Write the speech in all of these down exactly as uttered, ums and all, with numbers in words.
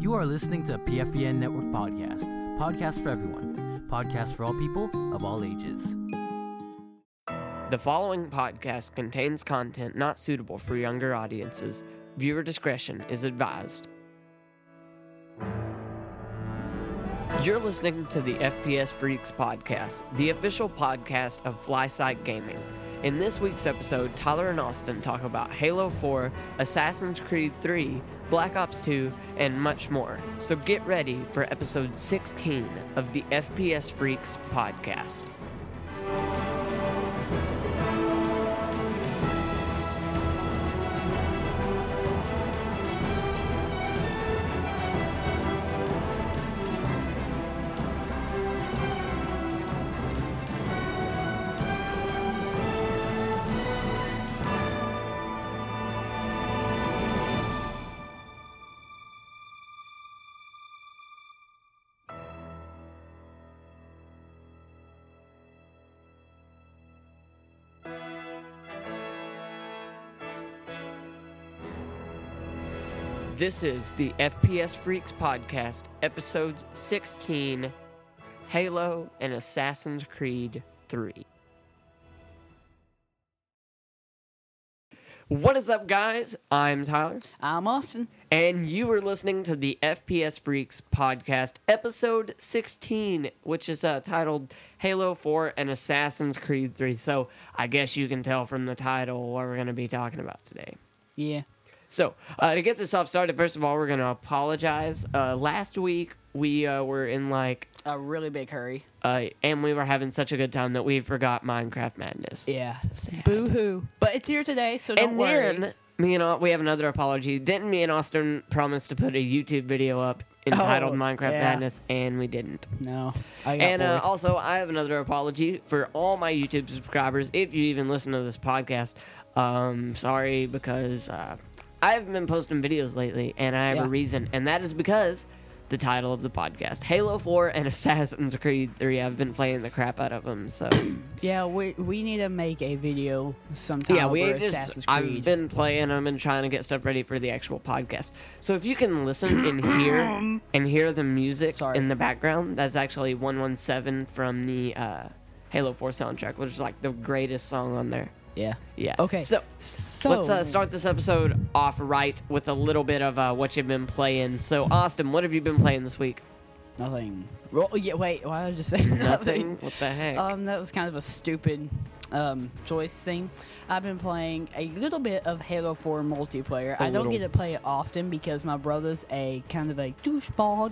You are listening to a P F E N Network podcast. Podcast for everyone. Podcast for all people of all ages. The following podcast contains content not suitable for younger audiences. Viewer discretion is advised. You're listening to the F P S Freaks podcast, the official podcast of Flyside Gaming. In this week's episode, Tyler and Austin talk about Halo four, Assassin's Creed three, Black Ops two, and much more. So get ready for episode sixteen of the F P S Freaks podcast. This is the F P S Freaks podcast, episode sixteen, Halo and Assassin's Creed three. What is up, guys? I'm Tyler. I'm Austin. And you are listening to the F P S Freaks podcast, episode sixteen, which is uh, titled Halo four and Assassin's Creed three. So I guess you can tell from the title what we're going to be talking about today. Yeah. So, uh, to get this off started, first of all, we're going to apologize. Uh, last week, we uh, were in, like... A really big hurry. Uh, and we were having such a good time that we forgot Minecraft Madness. Yeah. Sad. Boo-hoo. But it's here today, so don't and worry. And then, me and Au- we have another apology. Didn't me and Austin promise to put a YouTube video up entitled Oh, Minecraft yeah. Madness, and we didn't. No. I got And uh, bored. also, I have another apology for all my YouTube subscribers. If you even listen to this podcast, um, sorry, because... Uh, I haven't been posting videos lately, and I have Yeah. a reason, and that is because the title of the podcast, Halo four and Assassin's Creed three. I've been playing the crap out of them, so... Yeah, we we need to make a video sometime yeah, we over just... Assassin's Creed. I've been playing them and trying to get stuff ready for the actual podcast. So if you can listen and hear and hear the music Sorry. in the background, that's actually one one seven from the uh, Halo four soundtrack, which is like the greatest song on there. Yeah. Yeah. Okay. So... So... Let's uh, start this episode off right with a little bit of uh, what you've been playing. So, Austin, what have you been playing this week? Nothing. Well, yeah, wait, why did I just say Nothing? nothing? What the heck? Um, that was kind of a stupid um, choice thing. I've been playing a little bit of Halo four multiplayer. A I don't little. get to play it often because my brother's a kind of a douchebag.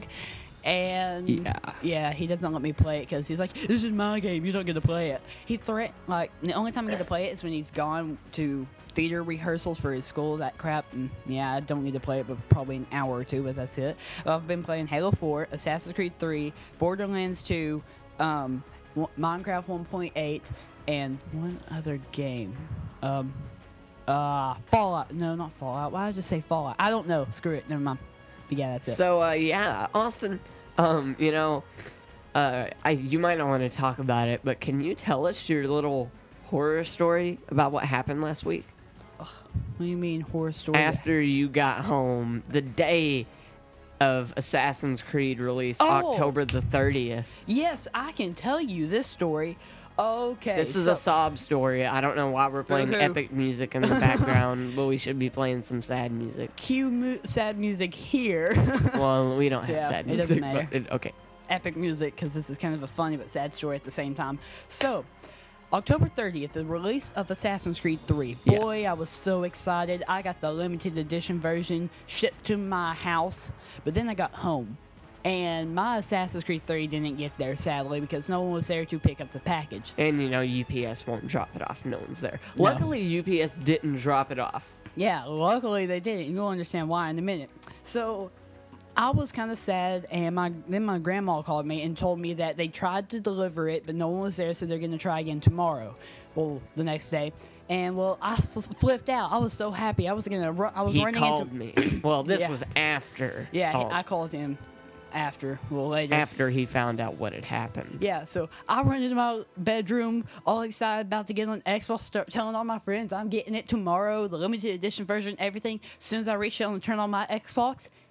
And Yeah. yeah, he doesn't let me play it because he's like, "This is my game. You don't get to play it." He threat like the only time I get to play it is when he's gone to theater rehearsals for his school. That crap. And yeah, I don't need to play it, but probably an hour or two. But that's it. I've been playing Halo four, Assassin's Creed three, Borderlands two, um, w- Minecraft one point eight, and one other game. Um, uh, Fallout. No, not Fallout. Why did I just say Fallout? I don't know. Screw it. Never mind. But yeah, that's it. So, uh, yeah, Austin, um, you know, uh, I, you might not want to talk about it, but can you tell us your little horror story about what happened last week? What do you mean horror story? After you got home, the day of Assassin's Creed release, Oh. October the thirtieth. Yes, I can tell you this story. Okay. This is so, a sob story. I don't know why we're playing Boo-hoo. epic music in the background, but we should be playing some sad music. Cue mu- sad music here. Well, we don't have Yeah, sad it music. doesn't matter. But it, okay. Epic music, because this is kind of a funny but sad story at the same time. So, October thirtieth, the release of Assassin's Creed three. Yeah. Boy, I was so excited. I got the limited edition version shipped to my house, but then I got home. And my Assassin's Creed three didn't get there, sadly, because no one was there to pick up the package. And, you know, U P S won't drop it off. No one's there. No. Luckily, U P S didn't drop it off. Yeah, luckily they didn't. You'll understand why in a minute. So, I was kind of sad, and my then my grandma called me and told me that they tried to deliver it, but no one was there, so they're going to try again tomorrow. Well, the next day. And, well, I f- flipped out. I was so happy. I was going to run. I was He running called into... me. Well, this Yeah. was after. Yeah, he- all- I called him after, a little later. after he found out what had happened. Yeah, so I run into my bedroom, all excited, about to get on Xbox, start telling all my friends I'm getting it tomorrow, the limited edition version, everything. As soon as I reach out and turn on my Xbox,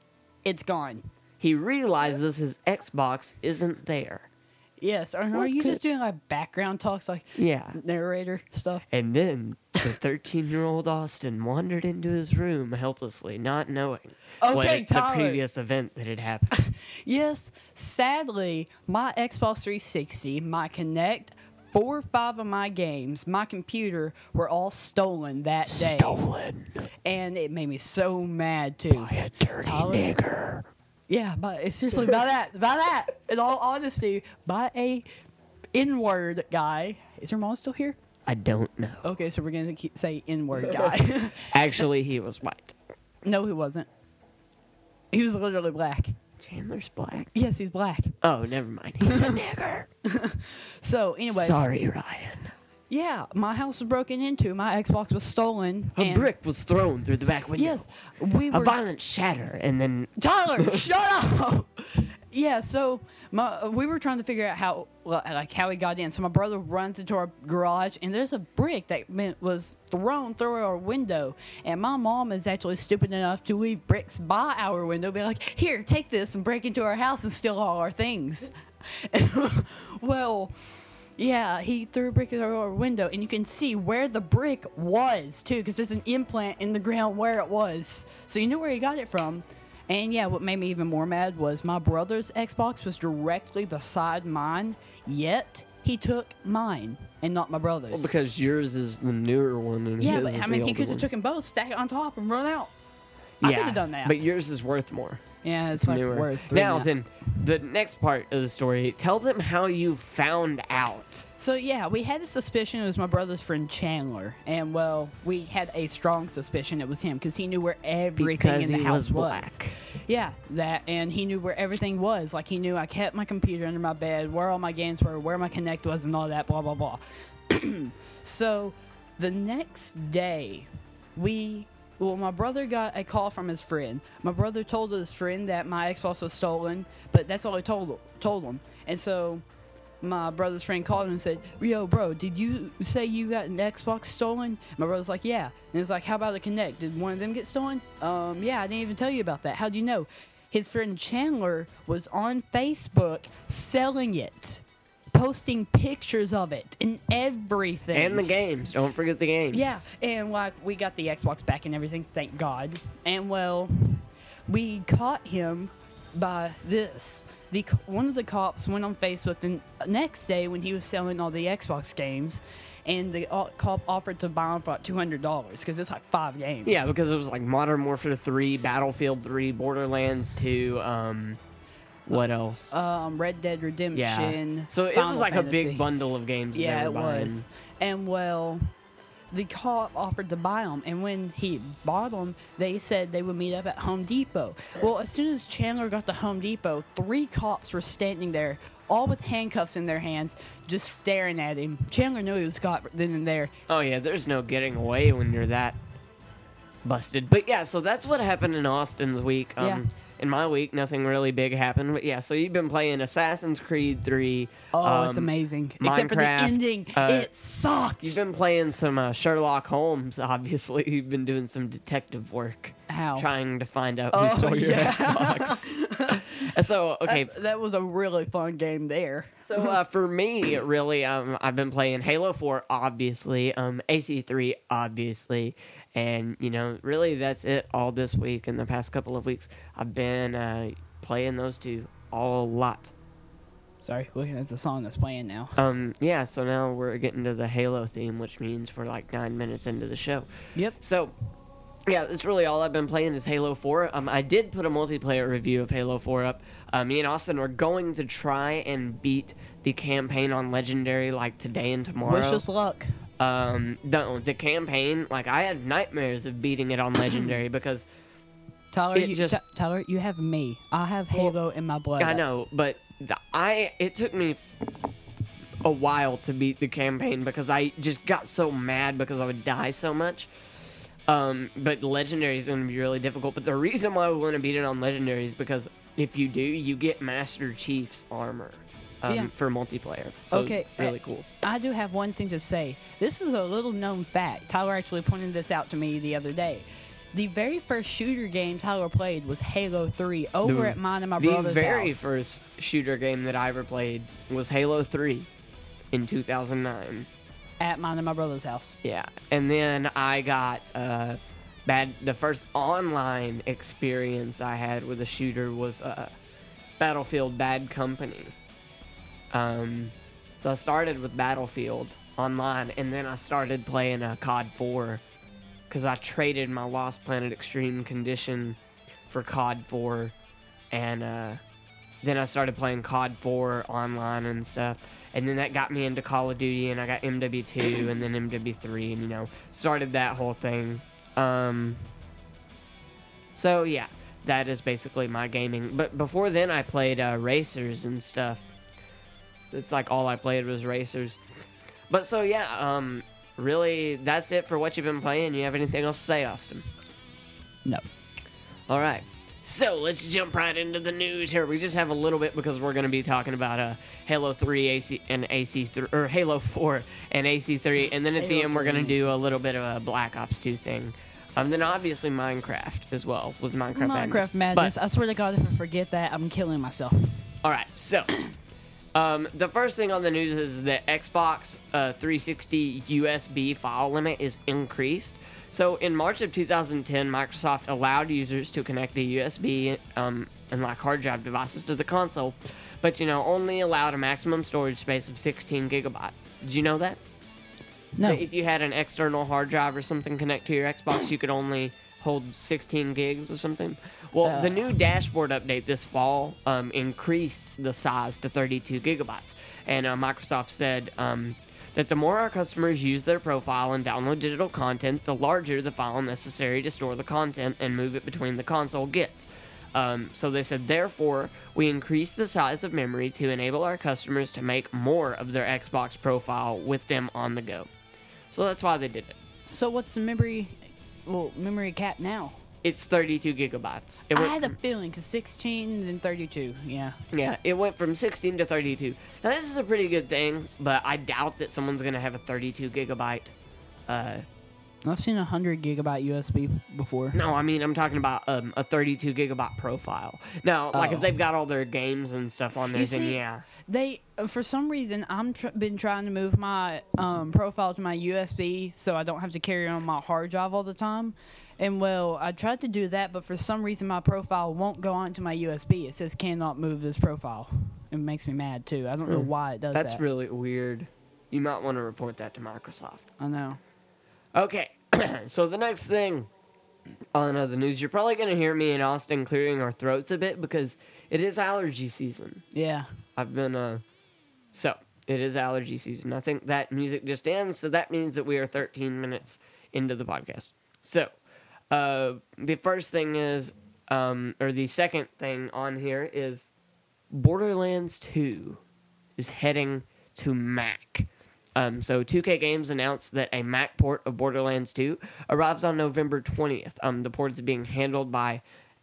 it's gone. He realizes his Xbox isn't there. Yes, or are What you could- just doing like background talks, like Yeah. narrator stuff? And then the thirteen-year-old Austin wandered into his room helplessly, not knowing what Okay, it- the Tyler. previous event that had happened. Yes, sadly, my Xbox three sixty, my Kinect, four or five of my games, my computer were all stolen that day. Stolen And it made me so mad too. by a dirty Tyler? nigger. Yeah, but it's seriously by that, by that. In all honesty, by a N-word guy. Is your mom still here? I don't know. Okay, so we're gonna keep, say N-word guy. Actually, he was white. No, he wasn't. He was literally black. Chandler's black. Yes, he's black. Oh, never mind. He's a nigger. So, anyways, Sorry, Ryan. yeah, my house was broken into. My Xbox was stolen. A and- brick was thrown through the back window. Yes, we A were. violent shatter, and then Tyler, shut up. Yeah, so my, we were trying to figure out how, well, like, how he got in. So my brother runs into our garage, and there's a brick that meant- was thrown through our window. And my mom is actually stupid enough to leave bricks by our window, be like, "Here, take this," and break into our house and steal all our things. Well, yeah, he threw a brick through our window, and you can see where the brick was too, because there's an implant in the ground where it was. So you knew where he got it from. And yeah, what made me even more mad was my brother's Xbox was directly beside mine, yet he took mine and not my brother's. well, because yours is the newer one, and yeah, his but is I the mean, he older could have one. took them both, stack it on top, and run out. I Yeah, could have done that. but yours is worth more. yeah, it's, It's like newer. worth three Now now. then, the next part of the story. Tell them how you found out. So yeah, we had a suspicion it was my brother's friend Chandler, and well, we had a strong suspicion it was him because he knew where everything Because in the he house was black. Yeah, that, and he knew where everything was. Like he knew I kept my computer under my bed, where all my games were, where my Kinect was, and all that. Blah blah blah. So, the next day, we. Well, my brother got a call from his friend. My brother told his friend that my Xbox was stolen, but that's all he told told him. And so, my brother's friend called him and said, "Yo, bro, did you say you got an Xbox stolen?" My brother's like, "Yeah." And it's like, "How about a Kinect? Did one of them get stolen?" Um, yeah, I didn't even tell you about that. How'd you know? His friend Chandler was on Facebook selling it, posting pictures of it and everything. And the games. Don't forget the games. Yeah, and like we got the Xbox back and everything, thank God. And well, we caught him by this. The c- one of the cops went on Facebook the n- next day when he was selling all the Xbox games, and the uh, cop offered to buy them for like two hundred dollars because it's like five games. Yeah, because it was like Modern Warfare three, Battlefield three, Borderlands two, um, what else? Um, Red Dead Redemption. yeah. So it Final was like a Fantasy. big bundle of games. Yeah, they it were buying. was. And well, the cop offered to buy them, and when he bought them, they said they would meet up at Home Depot. Well, as soon as Chandler got to Home Depot, three cops were standing there, all with handcuffs in their hands, just staring at him. Chandler knew he was caught then and there. Oh yeah, there's no getting away when you're that busted. But yeah, so that's what happened in Austin's week. Um, Yeah. In my week, nothing really big happened. But yeah, so you've been playing Assassin's Creed three. Oh, it's um, amazing. Except for the Minecraft, ending. uh, it sucked. You've been playing some uh, Sherlock Holmes, obviously. You've been doing some detective work. How? Trying to find out Oh, who stole your yeah. Xbox. so, okay. That's- that was a really fun game there. So, uh, for me, really, um, I've been playing Halo four, obviously. Um, A C three, obviously. And, you know, really that's it all this week and the past couple of weeks. I've been uh, playing those two all a lot. Sorry, look, that's the song that's playing now. Um, yeah, so now we're getting to the Halo theme, which means we're like nine minutes into the show. Yep. So, yeah, that's really all I've been playing is Halo four. Um, I did put a multiplayer review of Halo four up. Uh, me and Austin are going to try and beat the campaign on Legendary like today and tomorrow. Wish us luck. Um, the, the campaign, like I have nightmares of beating it on Legendary because Tyler, It you, just- Ty- Tyler, you have me. I have Well, Halo in my blood. I know, but the, I it took me a while to beat the campaign because I just got so mad because I would die so much. Um, but Legendary is going to be really difficult. But the reason why we want to beat it on Legendary is because if you do, you get Master Chief's armor um, Yeah. for multiplayer. So Okay, really uh, cool. I do have one thing to say. This is a little known fact. Tyler actually pointed this out to me the other day. The very first shooter game Tyler played was Halo three over The- at mine and my the brother's very house. first shooter game that I ever played was Halo three in two thousand nine. At mine and my brother's house. Yeah, and then I got uh, bad. The first online experience I had with a shooter was uh, Battlefield Bad Company. Um, so I started with Battlefield online, and then I started playing uh, C O D four because I traded my Lost Planet Extreme Condition for C O D four, and uh, then I started playing C O D four online and stuff. And then that got me into Call of Duty, and I got M W two, and then M W three, and, you know, started that whole thing. Um, so, yeah, that is basically my gaming. But before then, I played uh, racers and stuff. It's like all I played was racers. But so, yeah, um, really, that's it for what you've been playing. You have anything else to say, Austin? No. All right. So let's jump right into the news here. We just have a little bit because we're going to be talking about uh, Halo three A C and A C three, or Halo four and A C three, and then at the Halo end we're going to three do a little bit of a Black Ops two thing. Um, then obviously Minecraft as well with Minecraft, Minecraft Madness. Madness. But, I swear to God, if I forget that, I'm killing myself. all right, so um, the first thing on the news is that Xbox uh, three sixty U S B file limit is increased. So in March of two thousand ten, Microsoft allowed users to connect the U S B um, and like hard drive devices to the console, but you know only allowed a maximum storage space of sixteen gigabytes. Did you know that? No. That if you had an external hard drive or something connect to your Xbox, you could only hold sixteen gigs or something. Well, Uh. the new dashboard update this fall um, increased the size to thirty-two gigabytes, and uh, Microsoft said. Um, that the more our customers use their profile and download digital content, the larger the file necessary to store the content and move it between the console gets. Um, so they said, therefore, we increase the size of memory to enable our customers to make more of their Xbox profile with them on the go. So that's why they did it. So what's the memory, well, memory cap now? It's thirty-two gigabytes. It I went had a from- feeling, because sixteen and thirty-two, yeah. Yeah, it went from sixteen to thirty-two. Now, this is a pretty good thing, but I doubt that someone's going to have a thirty-two gigabyte. Uh, I've seen a one hundred gigabyte U S B before. no, I mean, I'm talking about um, a thirty-two gigabyte profile. Now, like, if Oh. they've got all their games and stuff on there, You then see, yeah. They, uh, for some reason, I'm tr- been trying to move my um, profile to my U S B so I don't have to carry it on my hard drive all the time. And well, I tried to do that, but for some reason my profile won't go onto my U S B. It says cannot move this profile. It makes me mad too. I don't know Hmm. why it does That's that. really weird. You might want to report that to Microsoft. I know. Okay, so the next thing on uh, the news, you're probably going to hear me and Austin clearing our throats a bit because it is allergy season. Yeah. I've been, uh, so, it is allergy season. I think that music just ends, so that means that we are thirteen minutes into the podcast. So, uh, the first thing is, um, or the second thing on here is Borderlands two is heading to Mac. Um, so two K Games announced that a Mac port of Borderlands two arrives on November twentieth. Um, the port is being handled by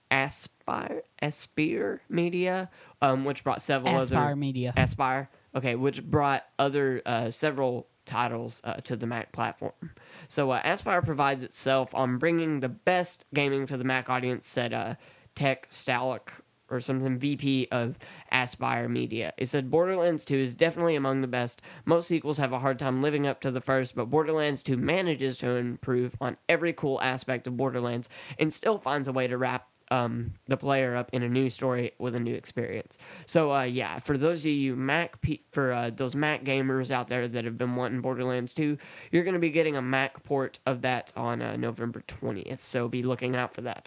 Aspire, Aspire Media, um, which brought several Aspire other... Media. Aspire. Okay, which brought other uh, several titles uh, to the Mac platform. So uh, Aspire provides itself on bringing the best gaming to the Mac audience, said uh, Tech Stalick or something, V P of Aspire Media. It said Borderlands two is definitely among the best. Most sequels have a hard time living up to the first, but Borderlands two manages to improve on every cool aspect of Borderlands and still finds a way to wrap um, the player up in a new story with a new experience. So, uh, yeah, for those of you Mac, pe- for uh, those Mac gamers out there that have been wanting Borderlands two, you're going to be getting a Mac port of that on uh, November twentieth. So be looking out for that.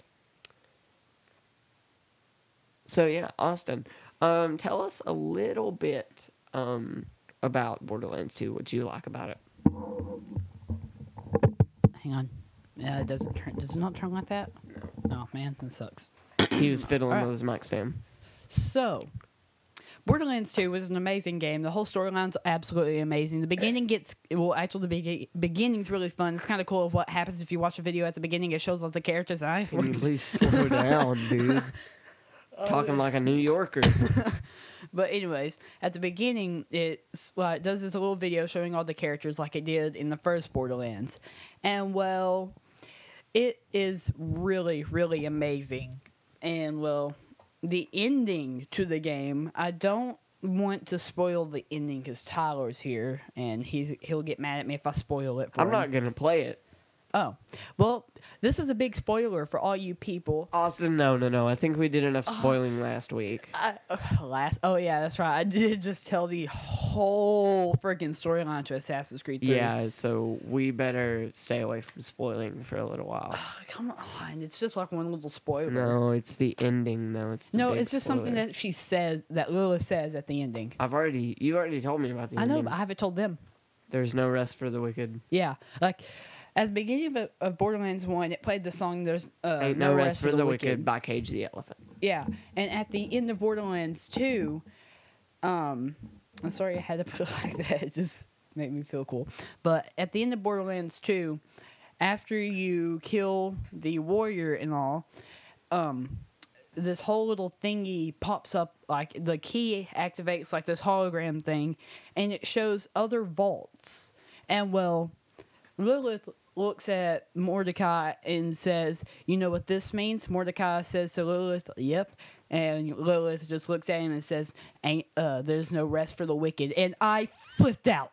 So, yeah, Austin, um, tell us a little bit um, about Borderlands two, what you like about it. Hang on. Uh, it doesn't turn. Does it not turn like that? Oh man, that sucks. He was fiddling All right. with his mic stand. So, Borderlands two was an amazing game. The whole storyline's absolutely amazing. The beginning gets, well, actually, the be- beginning's really fun. It's kind of cool of what happens if you watch a video at the beginning. It shows all the characters. And I, Can you please slow down, dude? Talking like a New Yorker. But anyways, at the beginning, it's, well, it does this little video showing all the characters like it did in the first Borderlands. And, well, It is really, really amazing. And, well, the ending to the game, I don't want to spoil the ending because Tyler's here, and he's he'll get mad at me if I spoil it for I'm him. not gonna play it. Oh, well, this is a big spoiler for all you people. Austin, no, no, no. I think we did enough spoiling last week. I, uh, last, oh yeah, that's right. I did just tell the whole freaking storyline to Assassin's Creed three. Yeah, so we better stay away from spoiling for a little while. Oh, come on, it's just like one little spoiler. No, it's the ending, though. It's the No, big it's just spoiler. something that she says, that Lilith says at the ending. I've already, you already told me about the I ending. know, but I haven't told them. There's no rest for the wicked. Yeah, like at the beginning of, of Borderlands one, it played the song "There's uh, Ain't no, rest, for the wicked by Cage the Elephant. Yeah, and at the end of Borderlands two, um, I'm sorry I had to put it like that. It just made me feel cool. But at the end of Borderlands two, after you kill the warrior and all, um, this whole little thingy pops up, like the key activates like this hologram thing, and it shows other vaults. And well, Lilith looks at Mordecai and says, "You know what this means?" Mordecai says to Lilith, "Yep." And Lilith just looks at him and says, "Ain't uh, there's no rest for the wicked." And I flipped out.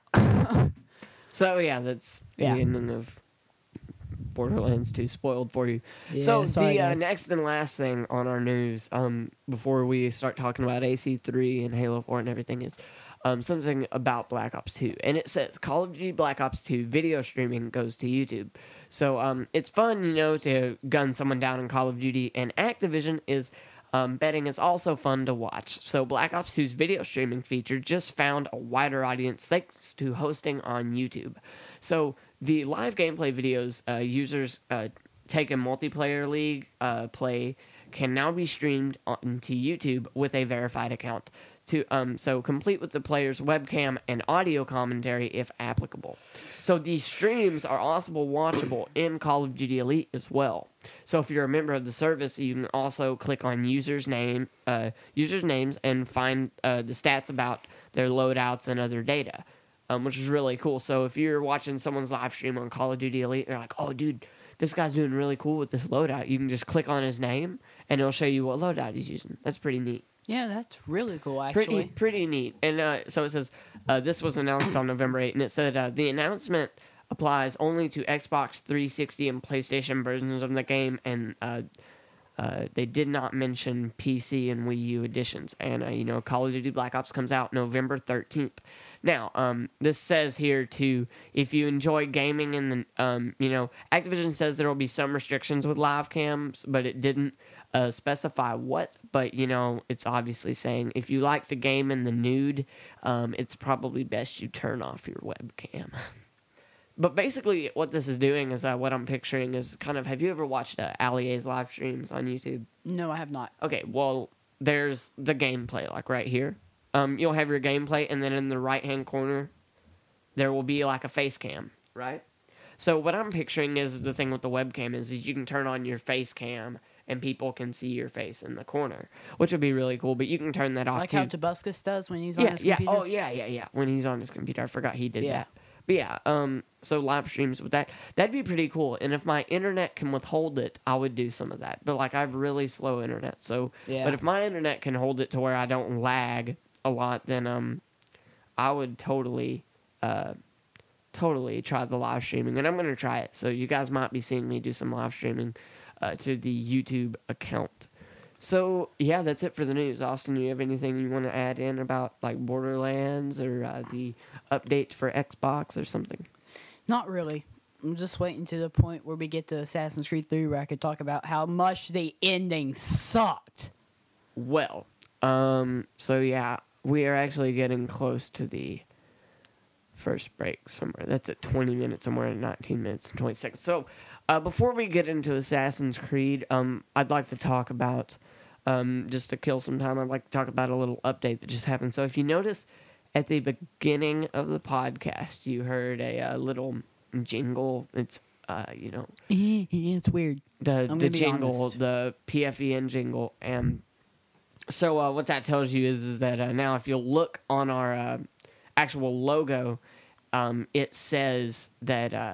So yeah, that's Yeah. the ending of Borderlands two spoiled for you. Yeah, so sorry, the uh, guys. next and last thing on our news, um, before we start talking about A C three and Halo four and everything, is um, something about Black Ops two. And it says Call of Duty Black Ops two video streaming goes to YouTube. So um, it's fun, you know, to gun someone down in Call of Duty. And Activision is um, betting it's also fun to watch. So Black Ops two's video streaming feature just found a wider audience thanks to hosting on YouTube. So the live gameplay videos uh, users uh, take in multiplayer league uh, play can now be streamed onto YouTube with a verified account. To um, so complete with the player's webcam and audio commentary if applicable. So these streams are also watchable in Call of Duty Elite as well. So if you're a member of the service, you can also click on users' name, uh, users' names, and find uh, the stats about their loadouts and other data. Um, which is really cool. So if you're watching someone's live stream on Call of Duty Elite, and you're like, oh, dude, this guy's doing really cool with this loadout. You can just click on his name, and it'll show you what loadout he's using. That's pretty neat. Yeah, that's really cool, actually. Pretty, pretty neat. And uh, so it says, uh, this was announced on November eighth, and it said uh, the announcement applies only to Xbox three sixty and PlayStation versions of the game, and uh, uh, they did not mention P C and Wii U editions. And, uh, you know, Call of Duty Black Ops comes out November thirteenth. Now, um, this says here, too, if you enjoy gaming and, the, um, you know, Activision says there will be some restrictions with live cams, but it didn't uh, specify what. But, you know, it's obviously saying if you like the game in the nude, um, it's probably best you turn off your webcam. But basically what this is doing is uh, what I'm picturing is kind of, have you ever watched uh, Allie's live streams on YouTube? No, I have not. Okay, well, there's the gameplay, like right here. Um, you'll have your gameplay, and then in the right-hand corner, there will be like a face cam, right? So what I'm picturing is the thing with the webcam is, is you can turn on your face cam, and people can see your face in the corner, which would be really cool, but you can turn that off Like too. how Tobuscus does when he's on yeah, his yeah. computer? Oh, yeah, yeah, yeah. When he's on his computer. I forgot he did Yeah. that. But yeah, um, so live streams with that, that'd be pretty cool. And if my internet can withhold it, I would do some of that. But like, I have really slow internet, so. Yeah. But if my internet can hold it to where I don't lag a lot, then um, I would totally, uh, totally try the live streaming, and I'm gonna try it. So you guys might be seeing me do some live streaming uh, to the YouTube account. So yeah, that's it for the news. Austin, do you have anything you want to add in about like Borderlands or uh, the update for Xbox or something? Not really. I'm just waiting to the point where we get to Assassin's Creed three where I could talk about how much the ending sucked. Well, um, so yeah, we are actually getting close to the first break somewhere. That's at twenty minutes, somewhere at nineteen minutes and twenty seconds. So uh, before we get into Assassin's Creed, um, I'd like to talk about, um, just to kill some time, I'd like to talk about a little update that just happened. So if you notice at the beginning of the podcast, you heard a uh, little jingle. It's, uh, you know, It's weird. the I'm the gonna be jingle, honest. the P F E N jingle, and so uh, what that tells you is, is that uh, now if you'll look on our uh, actual logo, um, it says that uh,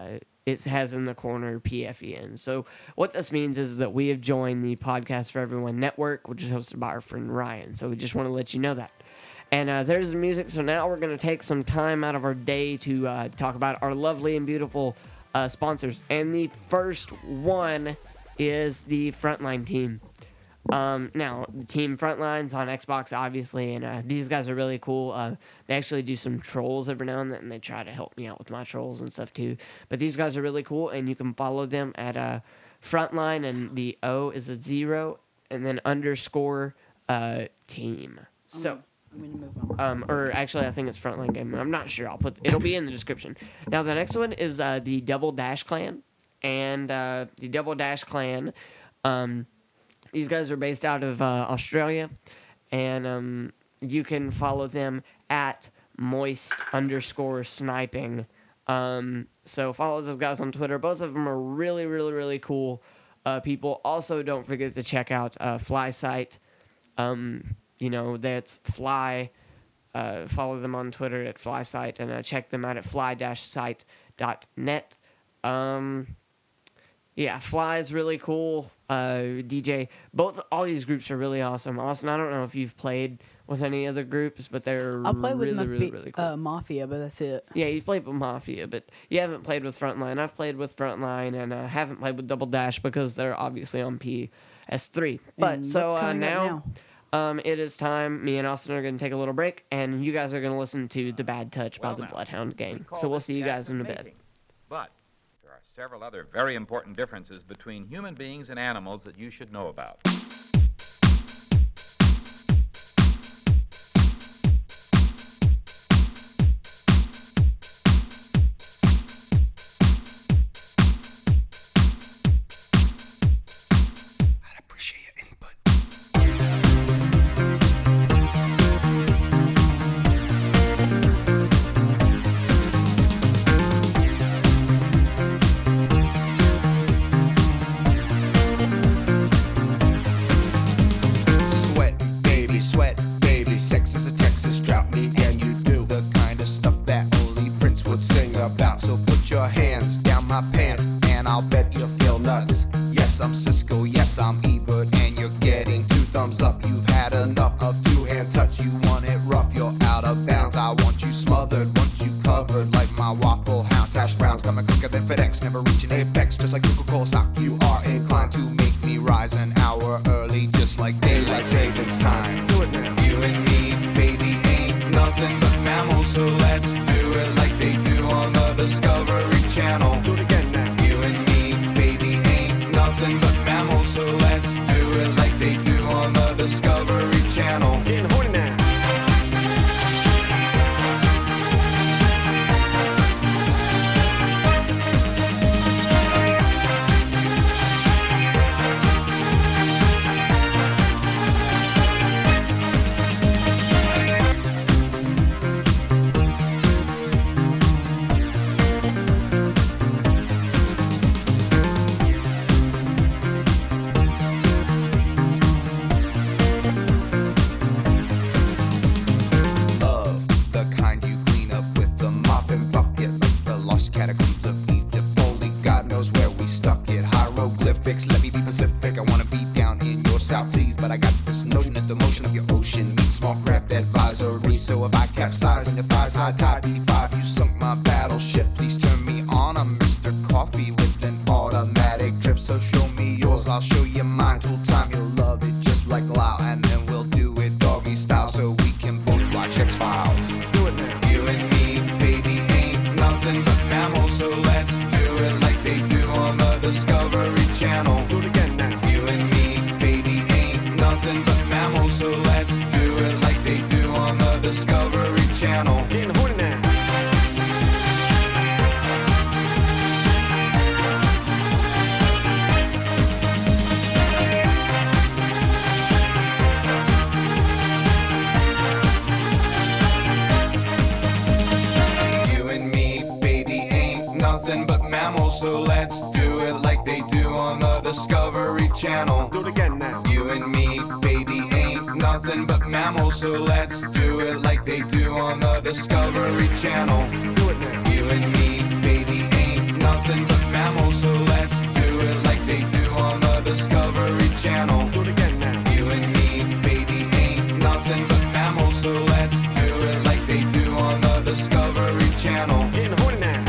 it has in the corner P F E N. So what this means is that we have joined the Podcast for Everyone network, which is hosted by our friend Ryan. So we just want to let you know that. And uh, there's the music. So now we're going to take some time out of our day to uh, talk about our lovely and beautiful uh, sponsors. And the first one is the Frontline team. Um, now, the team Frontline's on Xbox, obviously, and uh, these guys are really cool. Uh, they actually do some trolls every now and then, and they try to help me out with my trolls and stuff, too. But these guys are really cool, and you can follow them at uh, Frontline, and the O is a zero, and then underscore uh, team. So, I'm gonna move on. um, or actually, I think it's Frontline Gaming. I'm not sure. I'll put it'll be in the description. Now, the next one is uh, the Double Dash Clan, and uh, the Double Dash Clan, um... these guys are based out of uh, Australia, and um, you can follow them at moist underscore sniping. Um, so follow those guys on Twitter. Both of them are really, really, really cool uh, people. Also, don't forget to check out uh, FlySite. Um, you know, that's Fly. Uh, follow them on Twitter at FlySite, and uh, check them out at fly dash site dot net. Um... Yeah, Fly is really cool. Uh, D J, both all these groups are really awesome. Austin, I don't know if you've played with any other groups, but they're I'll play really, with really, Mafi- really cool. uh, Mafia, but that's it. Yeah, you've played with Mafia, but you haven't played with Frontline. I've played with Frontline, and uh, haven't played with Double Dash because they're obviously on P S three. But And so what's uh, coming up now, Um, it is time. Me and Austin are going to take a little break, and you guys are going to listen to The Bad Touch by Well, the now, Bloodhound Gang. we call So we'll this see you the guys act in a of bit. mating. But there are several other very important differences between human beings and animals that you should know about. I'd appreciate your input. Sweat, baby, sweat, baby. Sex is a Texas drought. Me and you do the kind of stuff that only Prince would sing about. So put your hands down my pants, and I'll bet you'll feel nuts. Yes, I'm Cisco. Yes, I'm Ebert, and you're getting two thumbs up. You've had enough of two-hand touch. You want it rough, you're out of bounds. I want you smothered, want you covered like my Waffle House hash browns. Coming quicker than FedEx, never reaching apex. Just like Coca-Cola stock, you are inclined to make me rise an hour early, just like daylight savings time. Do it now. You and me, baby, ain't nothing but mammals, so let's do it like they do on the Discovery Channel. Do it again now. You and me, baby, ain't nothing but mammals, so let's do it like they do on the Discovery Channel. Getting horny now. Love, the kind you clean up with the mop and bucket, like the lost catacombs of Egypt. Only God knows where we stuck it. Hieroglyphics, let me be Pacific. I wanna be down in your South Seas, but I got this notion that the motion of your ocean meets small craft advisory. So if I capsize on your thighs, high tide B five, you sunk my battleship. Please turn me on. I'm Mister Coffee with an automatic drip. So show me yours, I'll show you mine. Tool time, you'll love it just like Lao, and then we'll do it doggy style so we can both watch X-Files. Do it now. You and me, baby, ain't nothing but mammals, so let's do it like they do on the Discovery Channel. Do it again now. You and me, baby, ain't nothing but mammals, so let's do it like they do on the Discovery Channel. Getting horny now. You and me, baby, ain't nothing but mammals, so let's do it like they do on the Discovery Channel. Do it again now. You and me, baby, ain't nothing but mammals, so let's do it like they do on the Discovery Channel. Do it now. You and me, baby, ain't nothing but Discovery Channel. Do it again now. You and me, baby, ain't nothing but mammals, so let's do it like they do on the Discovery Channel. Getting horny now.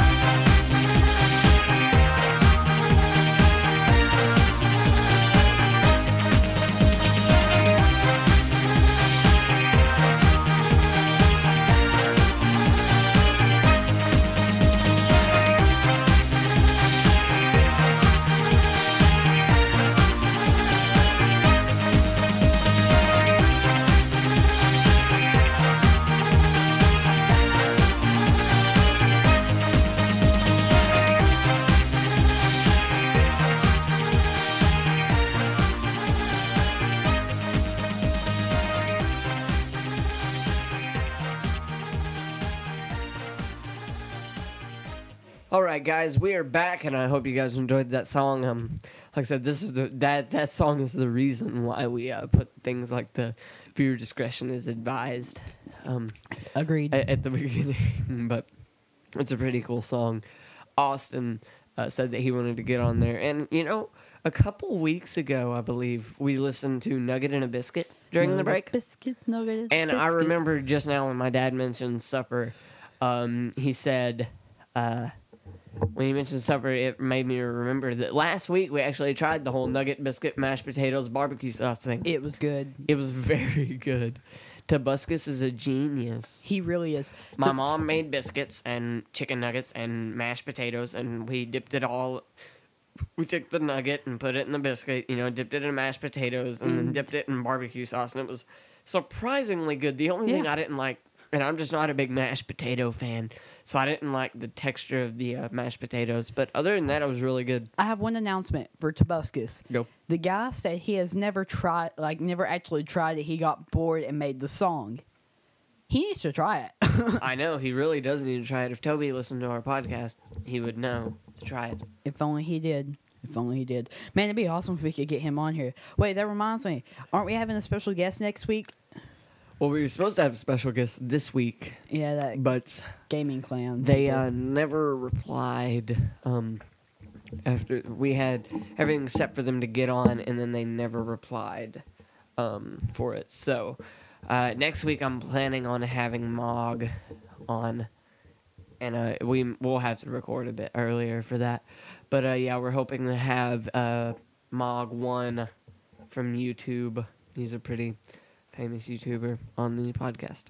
All right, guys, we are back, and I hope you guys enjoyed that song. Um, like I said, this is the that that song is the reason why we uh, put things like the viewer discretion is advised. Um, Agreed. at, at the beginning, but it's a pretty cool song. Austin uh, said that he wanted to get on there, and you know, a couple weeks ago, I believe we listened to "Nugget and a Biscuit" during the break, Biscuit, nugget, and I biscuit. remember just now when my dad mentioned supper, um, he said. Uh, When you mentioned supper, it made me remember that last week we actually tried the whole nugget, biscuit, mashed potatoes, barbecue sauce thing. It was good. It was very good. Tobuscus is a genius. He really is. My To- mom made biscuits and chicken nuggets and mashed potatoes, and we dipped it all. We took the nugget and put it in the biscuit, you know, dipped it in mashed potatoes, and then dipped it in barbecue sauce, and it was surprisingly good. The only thing Yeah. I didn't like, and I'm just not a big mashed potato fan, so I didn't like the texture of the uh, mashed potatoes. But other than that, it was really good. I have one announcement for Tobuscus. Go. The guy said he has never tried, like, never actually tried it. He got bored and made the song. He needs to try it. I know, he really does need to try it. If Toby listened to our podcast, he would know to try it. If only he did. If only he did. Man, it'd be awesome if we could get him on here. Wait, that reminds me. Aren't we having a special guest next week? Well, we were supposed to have a special guest this week, Yeah, that but gaming clan. they people. uh, never replied. Um, after we had everything set for them to get on, and then they never replied um, for it. So uh, next week, I'm planning on having Mog on, and uh, we we'll have to record a bit earlier for that. But uh, yeah, we're hoping to have uh, Mog one from YouTube. He's a pretty famous YouTuber on the podcast.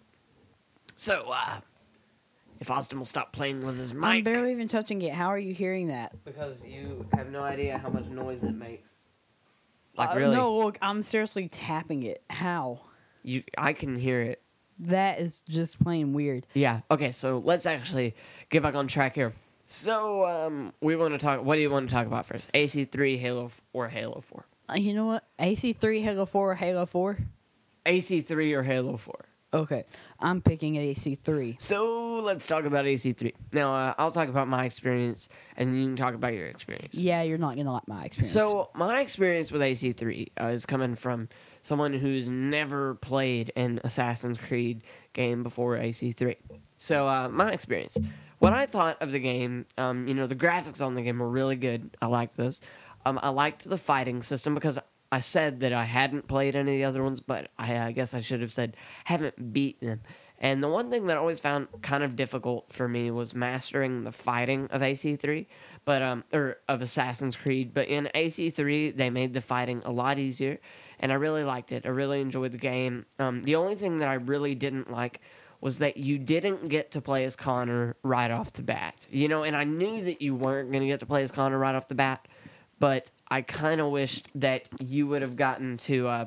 So, uh, if Austin will stop playing with his I'm mic. barely even touching it. How are you hearing that? Because you have no idea how much noise it makes. Like, Uh, really. No, look, I'm seriously tapping it. How? You, I can hear it. That is just plain weird. Yeah. Okay, so let's actually get back on track here. So, um, we want to talk. What do you want to talk about first? A C three, Halo, f- or Halo four? Uh, you know what? A C three, Halo four, Halo four? A C three or Halo four? Okay, I'm picking A C three. So, let's talk about A C three. Now, uh, I'll talk about my experience, and you can talk about your experience. Yeah, you're not gonna like my experience. So, my experience with A C three uh, is coming from someone who's never played an Assassin's Creed game before A C three. So, uh, my experience. What I thought of the game, um, you know, the graphics on the game were really good. I liked those. Um, I liked the fighting system because I said that I hadn't played any of the other ones, but I, I guess I should have said haven't beat them. And the one thing that I always found kind of difficult for me was mastering the fighting of A C three, but um, or of Assassin's Creed. But in A C three, they made the fighting a lot easier, and I really liked it. I really enjoyed the game. Um, the only thing that I really didn't like was that you didn't get to play as Connor right off the bat. You know, and I knew that you weren't going to get to play as Connor right off the bat, but I kind of wished that you would have gotten to uh,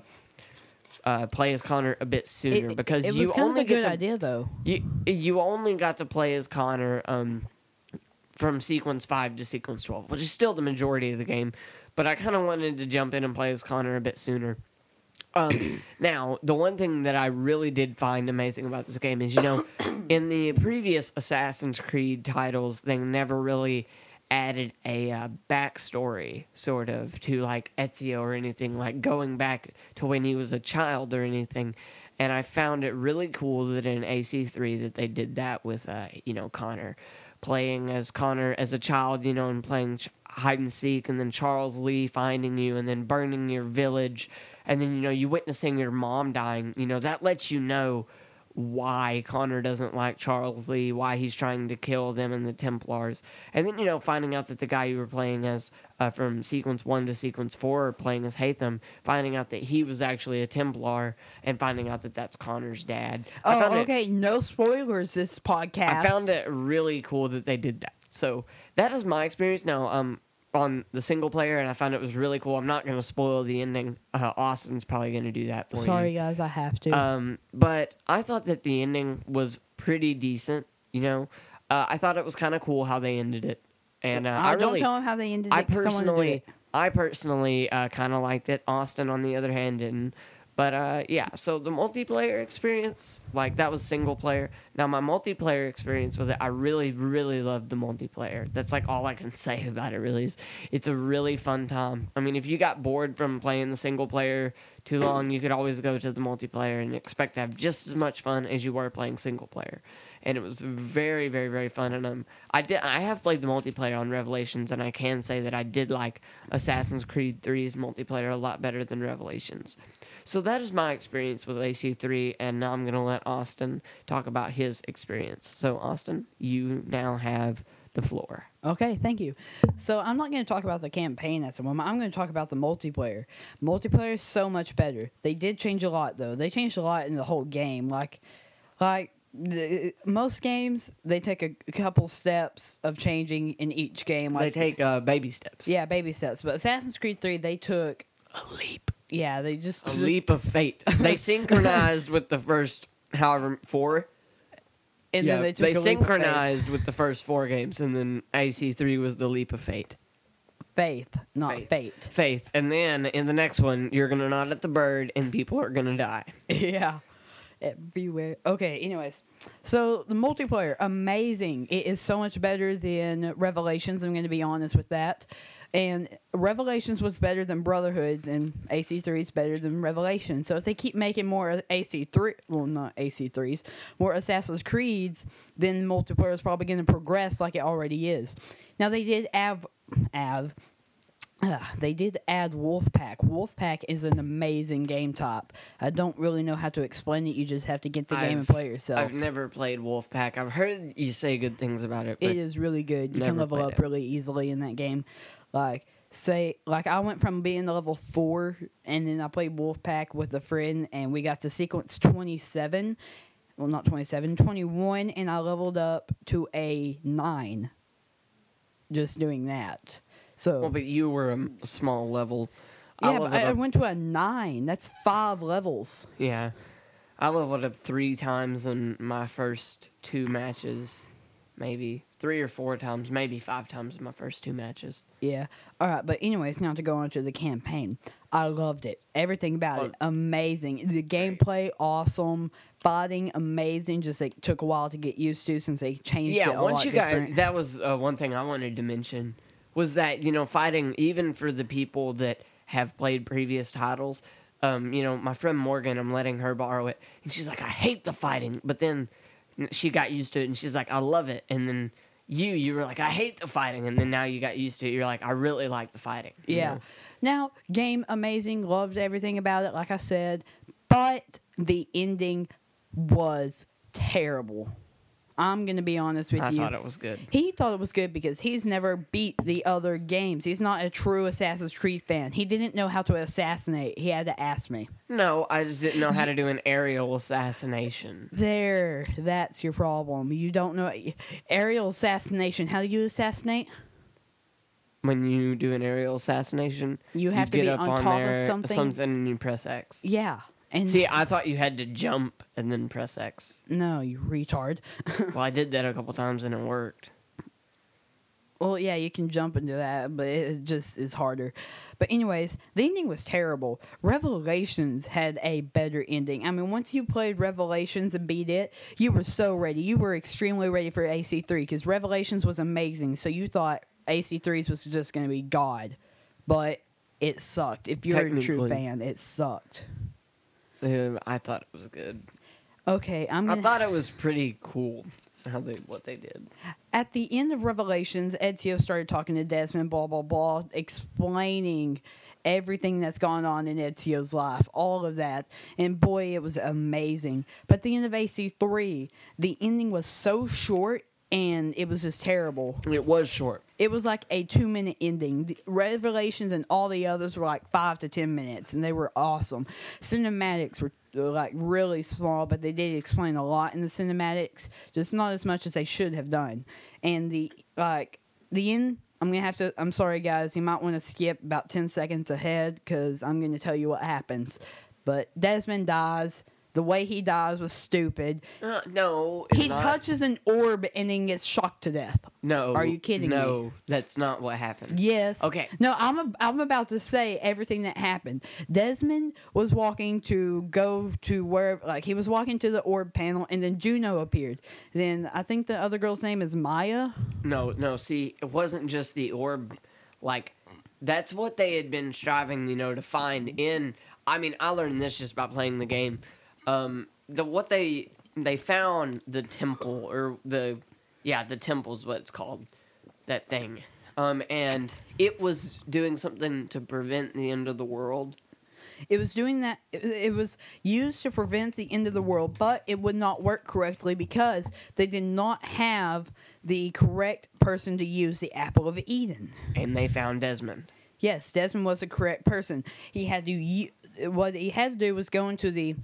uh, play as Connor a bit sooner it, because it you was kind only of a get good to, idea, though. you you only got to play as Connor um, from sequence five to sequence twelve, which is still the majority of the game. But I kind of wanted to jump in and play as Connor a bit sooner. Um, now, the one thing that I really did find amazing about this game is, you know, in the previous Assassin's Creed titles, they never really added a uh, backstory, sort of, to, like, Ezio or anything, like going back to when he was a child or anything. And I found it really cool that in A C three that they did that with, uh, you know, Connor. playing as Connor as a child, you know, and playing ch- hide and seek, and then Charles Lee finding you, and then burning your village, and then, you know, you witnessing your mom dying, you know, that lets you know why Connor doesn't like Charles Lee, why he's trying to kill them and the Templars. And then, you know, finding out that the guy you were playing as uh, from sequence one to sequence four, playing as Hatham, finding out that he was actually a Templar, and finding out that that's Connor's dad. I found Oh, it- okay. No spoilers this podcast. I found it really cool that they did that. So that is my experience now um, on the single player, and I found it was really cool. I'm not going to spoil the ending. Uh, Austin's probably going to do that for Sorry, you. guys, I have to. Um, but I thought that the ending was pretty decent, you know. Uh, I thought it was kind of cool how they ended it. And uh, Uh, I don't really, tell them how they ended it. I 'cause someone will do personally, it. I personally uh, kind of liked it. Austin, on the other hand, didn't. But uh, yeah, so the multiplayer experience, like that was single player. Now my multiplayer experience with it, I really, really loved the multiplayer. That's like all I can say about it. Really, is it's a really fun time. I mean, if you got bored from playing the single player too long, you could always go to the multiplayer and expect to have just as much fun as you were playing single player. And it was very, very, very fun. And um, I did. I have played the multiplayer on Revelations, and I can say that I did like Assassin's Creed three's multiplayer a lot better than Revelations. So that is my experience with A C three, and now I'm going to let Austin talk about his experience. So, Austin, you now have the floor. Okay, thank you. So I'm not going to talk about the campaign at the moment. I'm going to talk about the multiplayer. Multiplayer is so much better. They did change a lot, though. They changed a lot in the whole game. Like, like the, most games, they take a couple steps of changing in each game. Like, They take uh, baby steps. yeah, baby steps. But Assassin's Creed three, they took A leap. yeah, they just A leap of fate. They synchronized with the first, however, four. and Yeah, then they took they a leap of faith. synchronized with the first four games, and then A C three was the leap of fate. faith, not Faith. fate. Faith. And then in the next one, you're going to nod at the bird, and people are going to die. Yeah. Everywhere. Okay, anyways. So the multiplayer, amazing. It is so much better than Revelations. I'm going to be honest with that. And Revelations was better than Brotherhoods, and A C three is better than Revelations. So if they keep making more A C three, well, not A C threes, more Assassin's Creeds, then multiplayer is probably going to progress like it already is. Now they did have, have Uh, they did add Wolfpack. Wolfpack is an amazing game type. I don't really know how to explain it. You just have to get the game and I've- play it yourself. I've never played Wolfpack. I've heard you say good things about it. But It is really good. You can never level played up it. really easily in that game. Like, say, like I went from being to level four, and then I played Wolfpack with a friend, and we got to sequence twenty-seven. Well, not twenty-seven, twenty-one, and I leveled up to a nine. Just doing that. So Well, but you were a m- small level. yeah, I but leveled I, I up- went to a nine. That's five levels. Yeah. I leveled up three times in my first two matches. Maybe three or four times, maybe five times in my first two matches. Yeah. All right. But anyways, now to go on to the campaign. I loved it. Everything about it, amazing. The gameplay, awesome. Fighting, amazing. Just it took a while to get used to since they changed it Yeah, a once lot you got different. that was uh, one thing I wanted to mention was that, you know, fighting, even for the people that have played previous titles, um, you know, my friend Morgan, I'm letting her borrow it, and she's like, I hate the fighting, but then she got used to it, and she's like, I love it, and then you, you were like, I hate the fighting, and then now you got used to it, you're like, I really like the fighting. you Yeah. know? Now, game amazing. Loved everything about it, like I said. But the ending was terrible. I'm going to be honest with I you. thought it was good. He thought it was good because he's never beat the other games. He's not a true Assassin's Creed fan. He didn't know how to assassinate. He had to ask me. No, I just didn't know how to do an aerial assassination. There, that's your problem. You don't know aerial assassination. How do you assassinate? When you do an aerial assassination, You have to get be up on on top of there, something? something, and you press X. Yeah. And See, I thought you had to jump and then press X. no, you retard. Well, I did that a couple times and it worked. Well, yeah, you can jump into that, but it just is harder. But anyways, the ending was terrible. Revelations had a better ending. I mean, once you played Revelations and beat it, you were so ready. You were extremely ready for A C three because Revelations was amazing. So you thought A C threes was just going to be God. But it sucked. If you're a true Technically. fan, it sucked. Uh, I thought it was good. Okay, I'm I gonna. thought it was pretty cool how they what they did. at the end of Revelations, Ezio started talking to Desmond, blah, blah, blah, explaining everything that's gone on in Ezio's life, all of that. And boy, it was amazing. But at the end of A C three, the ending was so short and it was just terrible. It was short. It was like a two-minute ending. The Revelations and all the others were like five to ten minutes, and they were awesome. Cinematics were uh, like really small, but they did explain a lot in the cinematics, just not as much as they should have done. And the like the end, I'm gonna have to. I'm sorry, guys. You might want to skip about ten seconds ahead because I'm gonna tell you what happens. But Desmond dies. The way he dies was stupid. Uh, no, it's He not. touches an orb and then gets shocked to death. No. Are you kidding me? No, that's not what happened. Yes. Okay. No, I'm a, I'm about to say everything that happened. Desmond was walking to go to where, like, he was walking to the orb panel, and then Juno appeared. Then I think the other girl's name is Maya. No, no, see, it wasn't just the orb. Like, that's what they had been striving, you know, to find in. I mean, I learned this just by playing the game. Um, the what they they found the temple or the yeah the temple's what it's called, that thing, um, and it was doing something to prevent the end of the world. It was doing that. It, it was used to prevent the end of the world, but it would not work correctly because they did not have the correct person to use the Apple of Eden. And they found Desmond. Yes, Desmond was the correct person. He had to u- what he had to do was go into the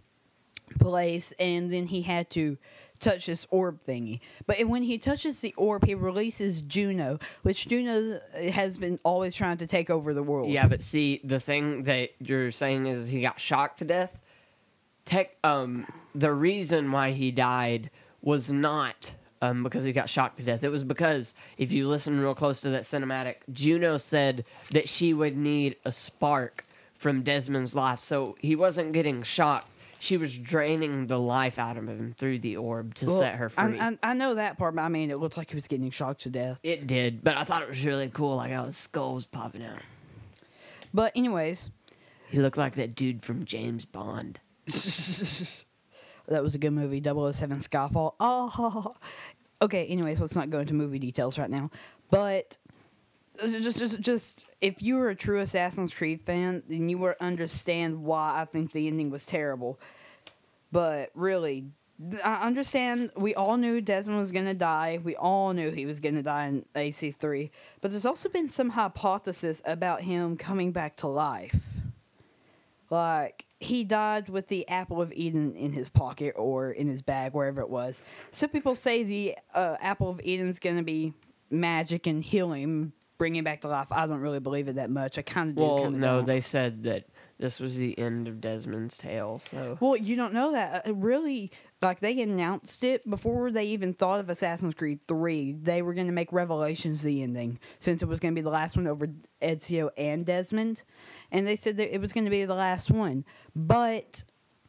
place, and then he had to touch this orb thingy. But when he touches the orb, he releases Juno, which Juno has been always trying to take over the world. Yeah, but see, the thing that you're saying is he got shocked to death. Tech, um, the reason why he died was not um, because he got shocked to death. It was because, if you listen real close to that cinematic, Juno said that she would need a spark from Desmond's life. So he wasn't getting shocked. She was draining the life out of him through the orb to Well, set her free. I, I, I know that part, but I mean, it looked like he was getting shocked to death. It did, but I thought it was really cool, like how his skull was popping out. But anyways, He looked like that dude from James Bond. that was a good movie, double oh seven Skyfall. Oh, okay. Anyways, let's not go into movie details right now. But just, just, just if you were a true Assassin's Creed fan, then you would understand why I think the ending was terrible. But really, I understand. We all knew Desmond was gonna die. We all knew he was gonna die in A C three. But there's also been some hypothesis about him coming back to life. Like, he died with the Apple of Eden in his pocket or in his bag, wherever it was. Some people say the uh, Apple of Eden's going to be magic and heal him, bring him back to life. I don't really believe it that much. I kind of do. Well, kinda no, don't. they said that this was the end of Desmond's tale, so... Well, you don't know that. Uh, really, like, they announced it before they even thought of Assassin's Creed three. They were going to make Revelations the ending, since it was going to be the last one over Ezio and Desmond. And they said that it was going to be the last one. But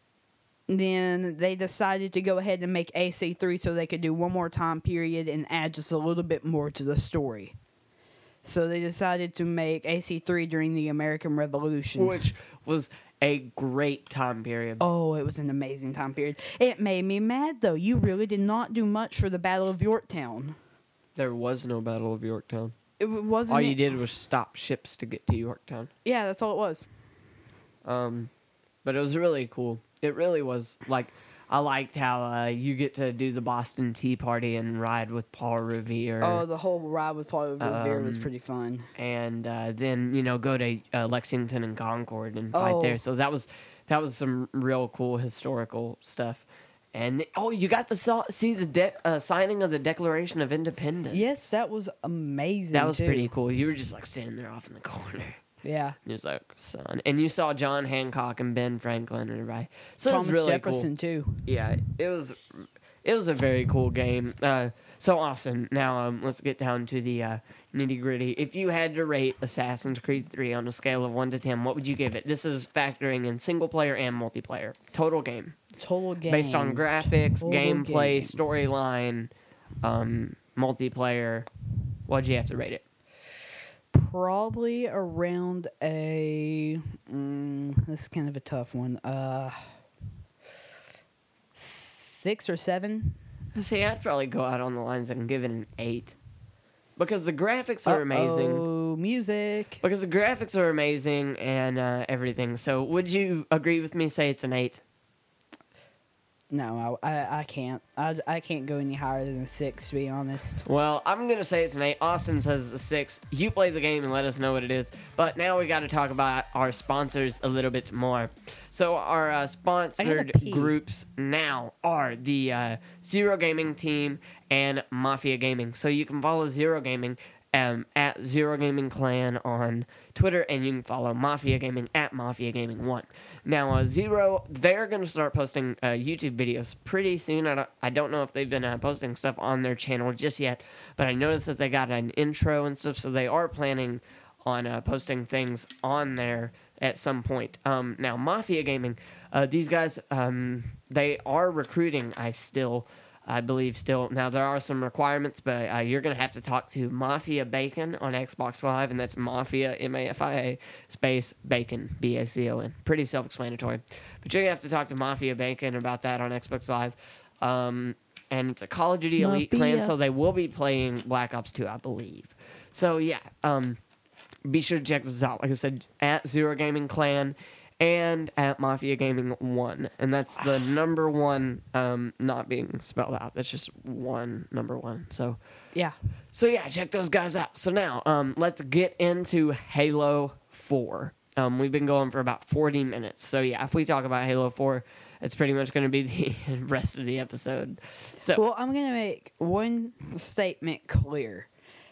then they decided to go ahead and make A C three so they could do one more time period and add just a little bit more to the story. So they decided to make A C three during the American Revolution. Which was a great time period. Oh, it was an amazing time period. It made me mad, though. You really did not do much for the Battle of Yorktown. There was no Battle of Yorktown. It w- wasn't. All you it- did was stop ships to get to Yorktown. Yeah, that's all it was. Um, but it was really cool. It really was. Like, I liked how uh, you get to do the Boston Tea Party and ride with Paul Revere. Oh, the whole ride with Paul Revere was Um, pretty fun. and uh, then you know go to uh, Lexington and Concord and fight Oh. there. So that was that was some real cool historical stuff. And oh, you got to saw, see the de- uh, signing of the Declaration of Independence. Yes, that was amazing. that was too. pretty cool. You were just like sitting there off in the corner. Yeah. It was like, son, and you saw John Hancock and Ben Franklin and everybody. So Thomas it was really Jefferson cool. too. Yeah, it was. It was a very cool game. Uh, so Austin, now um, let's get down to the uh, nitty gritty. If you had to rate Assassin's Creed three on a scale of one to ten, what would you give it? This is factoring in single player and multiplayer. Total game. Total game. Based on graphics, Total gameplay, game. storyline, um, multiplayer. What'd you have to rate it? Probably around a. Mm, this is kind of a tough one. Uh, six or seven. See, I'd probably go out on the lines and give it an eight. Because the graphics are amazing. Oh, music. Because the graphics are amazing and uh, everything. So would you agree with me, say it's an eight? No, I, I, I can't. I, I can't go any higher than a six, to be honest. Well, I'm going to say it's an eight. Austin says it's a six. You play the game and let us know what it is. But now we got to talk about our sponsors a little bit more. So our uh, sponsored pee. groups now are the uh, Zero Gaming team and Mafia Gaming. So you can follow Zero Gaming um, at Zero Gaming Clan on Twitter, and you can follow Mafia Gaming at Mafia Gaming one. Now, uh, Zero, they're going to start posting uh, YouTube videos pretty soon. I don't, I don't know if they've been uh, posting stuff on their channel just yet, but I noticed that they got an intro and stuff, so they are planning on uh, posting things on there at some point. Um, now, Mafia Gaming, uh, these guys, um, they are recruiting, I still... I believe still. Now, there are some requirements, but uh, you're going to have to talk to Mafia Bacon on Xbox Live, and that's Mafia, M A F I A, space, Bacon, B A C O N. Pretty self-explanatory. But you're going to have to talk to Mafia Bacon about that on Xbox Live. Um, and it's a Call of Duty Elite Mafia. clan, so they will be playing Black Ops two, I believe. So, yeah, um, be sure to check this out. Like I said, at Zero Gaming Clan and at Mafia Gaming one. And that's the number one um, not being spelled out. That's just one, number one. So, Yeah. so yeah, check those guys out. So now, um, let's get into Halo four. Um, we've been going for about forty minutes. So yeah, if we talk about Halo four, it's pretty much going to be the rest of the episode. So, Well, I'm going to make one statement clear.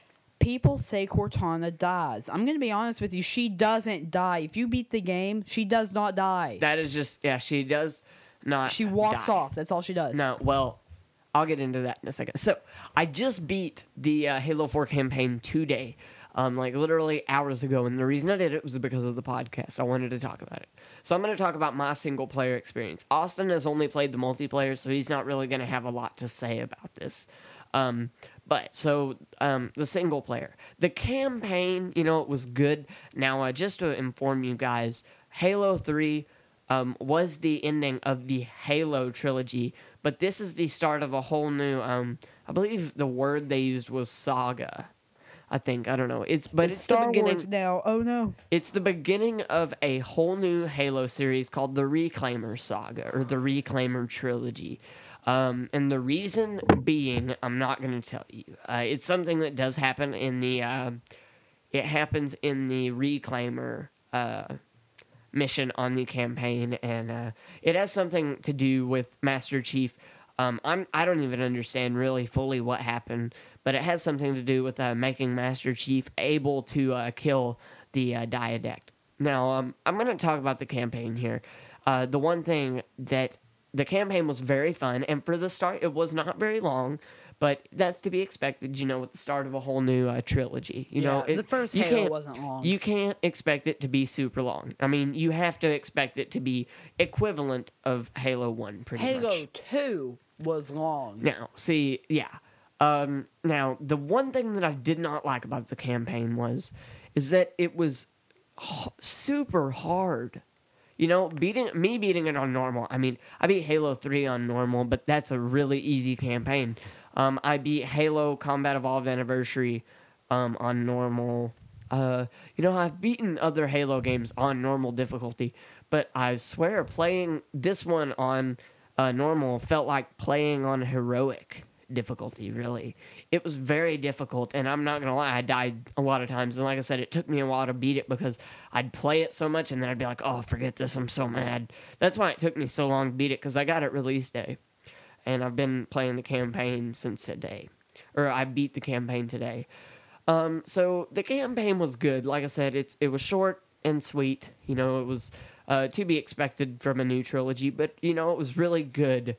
People say Cortana dies. I'm going to be honest with you. She doesn't die. If you beat the game, she does not die. that is just, yeah, she does not She walks die. off. That's all she does. No, well, I'll get into that in a second. So, I just beat the uh, Halo four campaign today, um, like literally hours ago, and the reason I did it was because of the podcast. I wanted to talk about it. So, I'm going to talk about my single-player experience. Austin has only played the multiplayer, so he's not really going to have a lot to say about this. Um, but, so, um, the single-player. The campaign, you know, it was good. Now, uh, just to inform you guys, Halo three... Um, was the ending of the Halo trilogy, but this is the start of a whole new. Um, I believe the word they used was saga. I think I don't know. It's but It's it's Star the beginning. Wars now. Oh no. It's the beginning of a whole new Halo series called the Reclaimer Saga or the Reclaimer trilogy. Um, and the reason being, I'm not going to tell you. Uh, it's something that does happen in the. Uh, it happens in the Reclaimer. Uh, mission on the campaign, and uh, it has something to do with Master Chief. Um, I'm I don't even understand really fully what happened, but it has something to do with uh, making Master Chief able to uh, kill the uh, Diadact. Now, um, I'm going to talk about the campaign here. Uh, the one thing that the campaign was very fun, and for the start, it was not very long. But that's to be expected, you know, with the start of a whole new uh, trilogy. You know, Yeah, it, the first you Halo can't- wasn't long. You can't expect it to be super long. I mean, you have to expect it to be equivalent of Halo one, pretty Halo much. two was long. Now, see, yeah. Um, now, the one thing that I did not like about the campaign was, is that it was h- super hard. You know, beating me beating it on normal. I mean, I beat Halo three on normal, but that's a really easy campaign. Um, I beat Halo Combat Evolved Anniversary um, on normal. Uh, you know, I've beaten other Halo games on normal difficulty, but I swear playing this one on uh, normal felt like playing on heroic difficulty, really. It was very difficult, and I'm not going to lie, I died a lot of times. And like I said, it took me a while to beat it because I'd play it so much, and then I'd be like, oh, forget this, I'm so mad. That's why it took me so long to beat it, because I got it release day. And I've been playing the campaign since today. Or I beat the campaign today. Um, so the campaign was good. Like I said, it's it was short and sweet. You know, it was uh, to be expected from a new trilogy. But, you know, it was really good.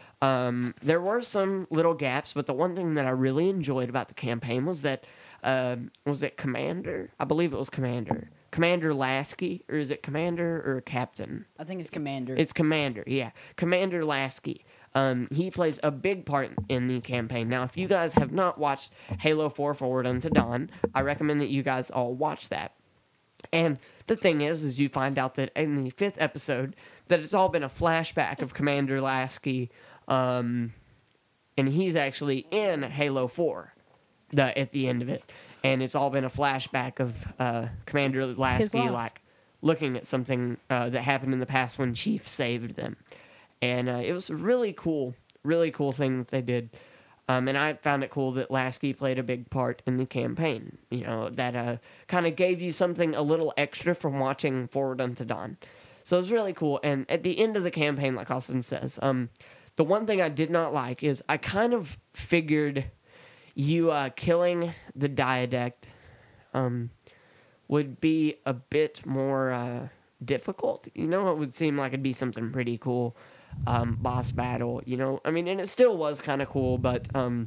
Um, there were some little gaps. But the one thing that I really enjoyed about the campaign was that, um, was it Commander? I believe it was Commander. Commander Lasky? Or is it Commander or Captain? I think it's Commander. It's Commander, yeah. Commander Lasky. Um, he plays a big part in the campaign. Now, if you guys have not watched Halo four Forward Unto Dawn, I recommend that you guys all watch that. And the thing is, is you find out that in the fifth episode, that it's all been a flashback of Commander Lasky, um, and he's actually in Halo four the, at the end of it. And it's all been a flashback of uh, Commander Lasky, life. like, looking at something uh, that happened in the past when Chief saved them. And uh, it was a really cool, really cool thing that they did. Um, and I found it cool that Lasky played a big part in the campaign. You know, that uh, kind of gave you something a little extra from watching Forward Unto Dawn. So it was really cool. And at the end of the campaign, like Austin says, um, the one thing I did not like is I kind of figured you uh, killing the Diadact um, would be a bit more uh, difficult. You know, it would seem like it'd be something pretty cool. Um, boss battle, you know, I mean, and it still was kind of cool, but um,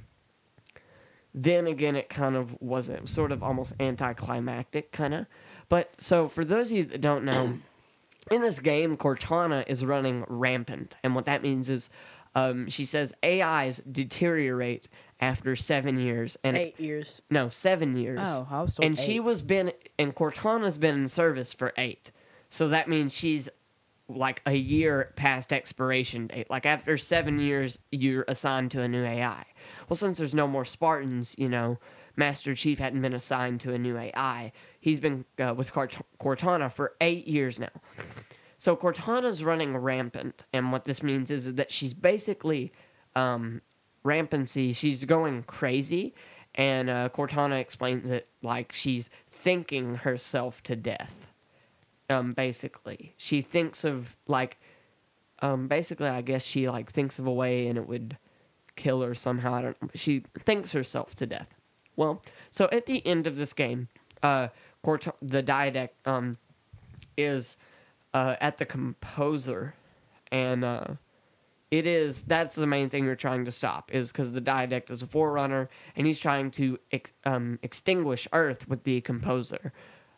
then again, it kind of wasn't, it was sort of almost anticlimactic, kind of. But so for those of you that don't know, in this game, Cortana is running rampant, and what that means is um, she says A Is deteriorate after seven years, and Eight years. no, seven years. Oh, I was told and she eight. was been, and Cortana's been in service for eight, so that means she's like a year past expiration date. Like after seven years, you're assigned to a new A I. Well, since there's no more Spartans, you know, Master Chief hadn't been assigned to a new A I. He's been uh, with Cort- Cortana for eight years now. So Cortana's running rampant, and what this means is that she's basically um, rampancy. She's going crazy, and uh, Cortana explains it like she's thinking herself to death. Um, basically, she thinks of like, um, basically, I guess she like thinks of a way and it would kill her somehow. I don't. She thinks herself to death. Well, so at the end of this game, uh, Cort- the Diadact um, is uh, at the composer, and uh, it is that's the main thing you're trying to stop is because the Diadact is a forerunner and he's trying to ex- um, extinguish Earth with the composer.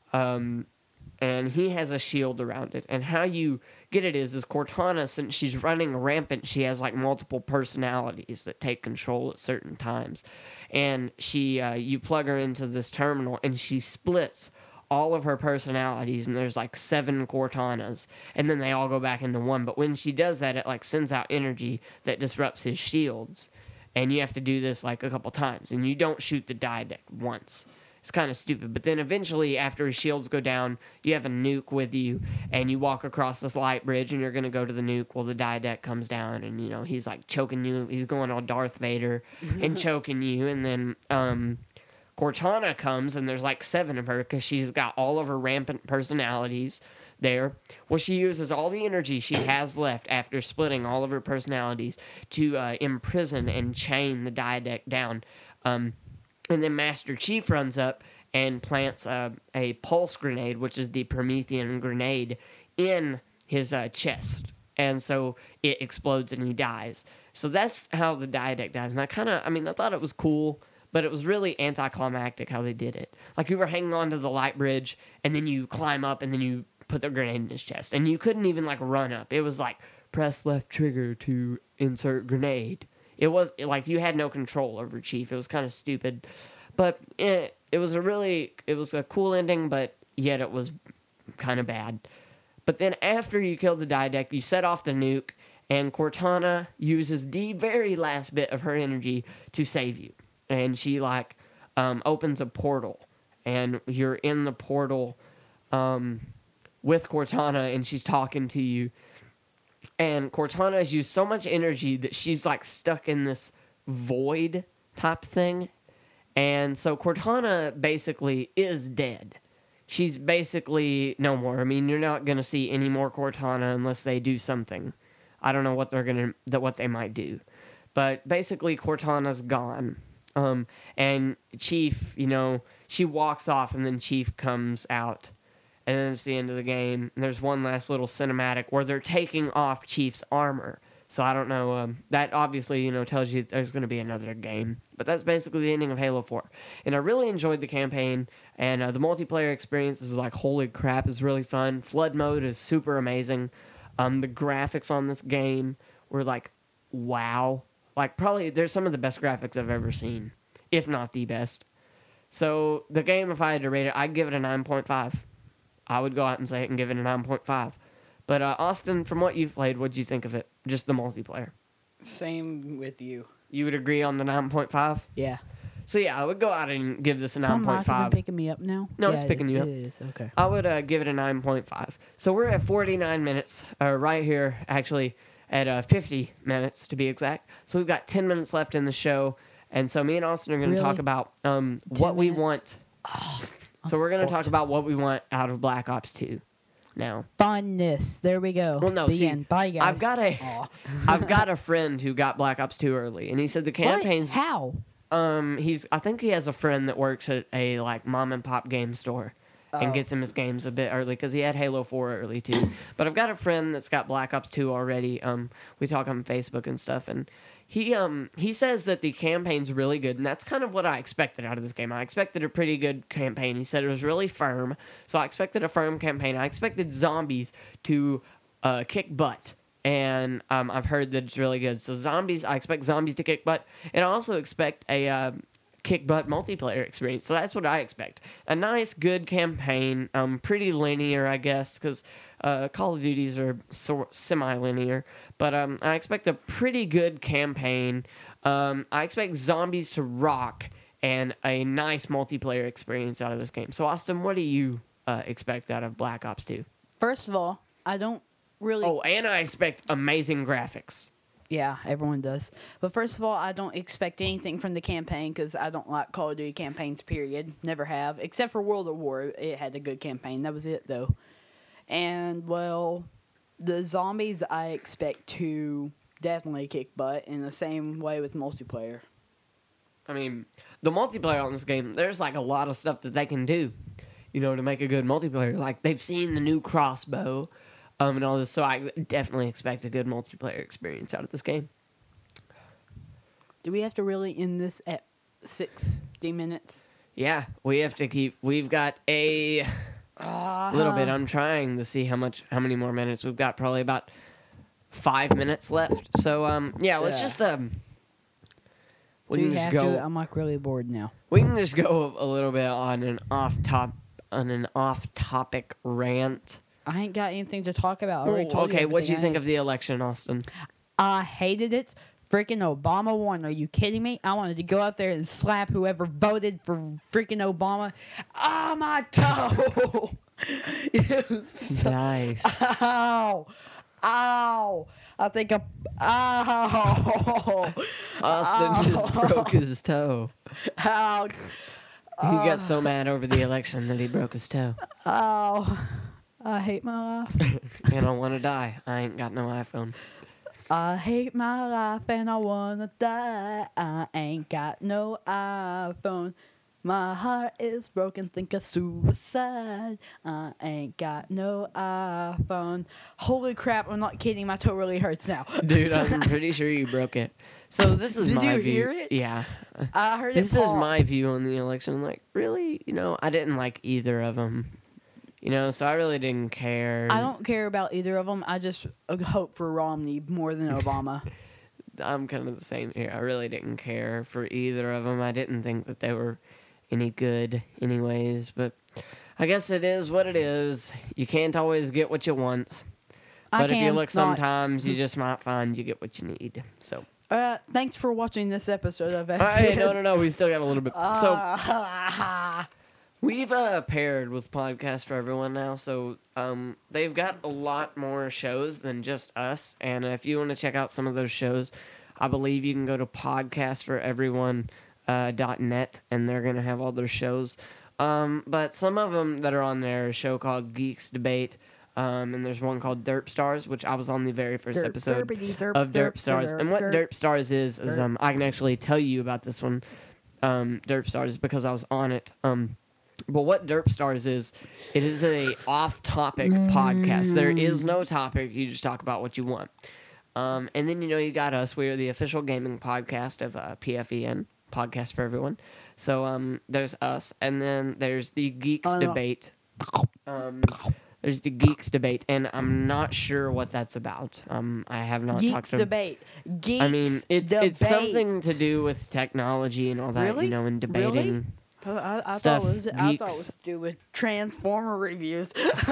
Um, And he has a shield around it. And how you get it is, is Cortana, since she's running rampant, she has like multiple personalities that take control at certain times. And she, uh, you plug her into this terminal, and she splits all of her personalities, and there's like seven Cortanas, and then they all go back into one. But when she does that, it like sends out energy that disrupts his shields. And you have to do this like a couple times, and you don't shoot the Diadact once. It's kind of stupid. But then eventually, after his shields go down, you have a nuke with you, and you walk across this light bridge, and you're going to go to the nuke. Well, the Diadact comes down, and, you know, he's, like, choking you. He's going on Darth Vader and choking you. And then um, Cortana comes, and there's, like, seven of her because she's got all of her rampant personalities there. Well, she uses all the energy she has left after splitting all of her personalities to uh, imprison and chain the Diadact down. Um And then Master Chief runs up and plants uh, a pulse grenade, which is the Promethean grenade, in his uh, chest. And so it explodes and he dies. So that's how the Diadact dies. And I kind of, I mean, I thought it was cool, but it was really anticlimactic how they did it. Like you were hanging on to the light bridge, and then you climb up, and then you put the grenade in his chest. And you couldn't even, like, run up. It was like, press left trigger to insert grenade. It was like you had no control over Chief. It was kind of stupid, but it, it was a really, it was a cool ending, but yet it was kind of bad. But then after you kill the Diadact, you set off the nuke, and Cortana uses the very last bit of her energy to save you. And she like um, opens a portal, and you're in the portal um, with Cortana, and she's talking to you. And Cortana has used so much energy that she's like stuck in this void type thing. And so Cortana basically is dead. She's basically no more. I mean, you're not going to see any more Cortana unless they do something. I don't know what they're going to, that what they might do. But basically Cortana's gone. Um, and Chief, you know, she walks off, and then Chief comes out. And then it's the end of the game. And there's one last little cinematic where they're taking off Chief's armor. So I don't know. Um, that obviously, you know, tells you there's going to be another game. But that's basically the ending of Halo four. And I really enjoyed the campaign. And uh, the multiplayer experience was like, holy crap, it's really fun. Flood mode is super amazing. Um, the graphics on this game were like, wow. Like probably, there's some of the best graphics I've ever seen. If not the best. So the game, if I had to rate it, I'd give it a nine point five. I would go out and say it and give it a nine point five. But, uh, Austin, from what you've played, what did you think of it? Just the multiplayer. Same with you. You would agree on the nine point five? Yeah. So yeah, I would go out and give this a My nine mic point has five. been picking me up now. No, Yeah, it's it picking is, you up. It is. Okay. I would uh, give it a nine point five. So we're at forty-nine minutes, uh, right here, actually, at uh, fifty minutes to be exact. So we've got ten minutes left in the show. And so me and Austin are going to Really? talk about um, what we minutes? want. So we're going to talk about what we want out of Black Ops two now. Funness. There we go. Well, no, The see, end. Bye, guys. I've got a, Aw. I've got a friend who got Black Ops two early, and he said the campaign's. What? How? Um, he's. I think he has a friend that works at a like mom and pop game store, and Oh. gets him his games a bit early because he had Halo four early too. But I've got a friend that's got Black Ops two already. Um, we talk on Facebook and stuff, and he um he says that the campaign's really good, and that's kind of what I expected out of this game. I expected a pretty good campaign. He said it was really firm, so I expected a firm campaign. I expected zombies to uh, kick butt. And um, I've heard that it's really good. So zombies, I expect zombies to kick butt, and I also expect a uh, kick butt multiplayer experience. So that's what I expect. A nice, good campaign, um, pretty linear, I guess, because uh, Call of Duties are sort semi-linear. But um, I expect a pretty good campaign. Um, I expect zombies to rock, and a nice multiplayer experience out of this game. So Austin, what do you uh, expect out of Black Ops two? First of all, I don't really. Oh, and I expect amazing graphics. Yeah, everyone does. But first of all, I don't expect anything from the campaign because I don't like Call of Duty campaigns, period. Never have. Except for World at War. It had a good campaign. That was it, though. And, well, the zombies I expect to definitely kick butt in the same way with multiplayer. I mean, the multiplayer on this game, there's like a lot of stuff that they can do, you know, to make a good multiplayer. Like, they've seen the new crossbow. Um, and all this, so I definitely expect a good multiplayer experience out of this game. Do we have to really end this at sixty minutes? Yeah, we have to keep. We've got a Uh, little bit. I'm trying to see how much, how many more minutes we've got. Probably about five minutes left. So, um, yeah, let's Yeah. just um, we Do can we just have go. to? I'm like really bored now. We can just go a little bit on an off top, on an off topic rant. I ain't got anything to talk about. I already Oh, told okay, you what'd you everything I think had. of the election, Austin? I hated it. Freaking Obama won. Are you kidding me? I wanted to go out there and slap whoever voted for freaking Obama. Ah, my toe! It was so- Nice. Ow! Ow! I think I. Ow! Austin just broke his toe. Ow! He got so mad over the election that he broke his toe. Ow! I hate my life. And I want to die. I ain't got no iPhone. I hate my life and I wanna die. I ain't got no iPhone. My heart is broken, think of suicide. I ain't got no iPhone. Holy crap, I'm not kidding, my toe really hurts now. Dude, I'm pretty sure you broke it. So this is Did my you view. hear it? Yeah. I heard This it is pop. my view on the election. Like, really? You know, I didn't like either of them. You know, so I really didn't care. I don't care about either of them. I just uh, hope for Romney more than Obama. I'm kind of the same here. I really didn't care for either of them. I didn't think that they were any good anyways. But I guess it is what it is. You can't always get what you want. I But if you can look not. sometimes, you just might find you get what you need. So, Uh, thanks for watching this episode of F P hey, S. no, no, no. We still got a little bit. So Uh, we've uh, paired with Podcast for Everyone now. So um, they've got a lot more shows than just us. And if you want to check out some of those shows, I believe you can go to podcast for everyone dot net, and they're going to have all their shows. Um, but some of them that are on there are a show called Geeks Debate. Um, and there's one called Derp Stars, which I was on the very first Derp, episode derpity, derp, of Derp, derp, Stars. derp, and what derp, Derp Stars is, is derp. um, I can actually tell you about this one, um, Derp Stars, because I was on it. Um, but what Derp Stars is, it is a off-topic podcast. There is no topic. You just talk about what you want. Um, and then, you know, you got us. We are the official gaming podcast of uh, P F E N, Podcast for Everyone. So um, there's us. And then there's the Geeks Uh, Debate. Um, there's the Geeks Debate. And I'm not sure what that's about. Um, I have not talked Geeks to... debate. Geeks I mean, it's debate. it's something to do with technology and all that, Really? you know, and debating. Really? I, I, Stuff, thought it was, I thought it geeks. was to do with Transformer reviews.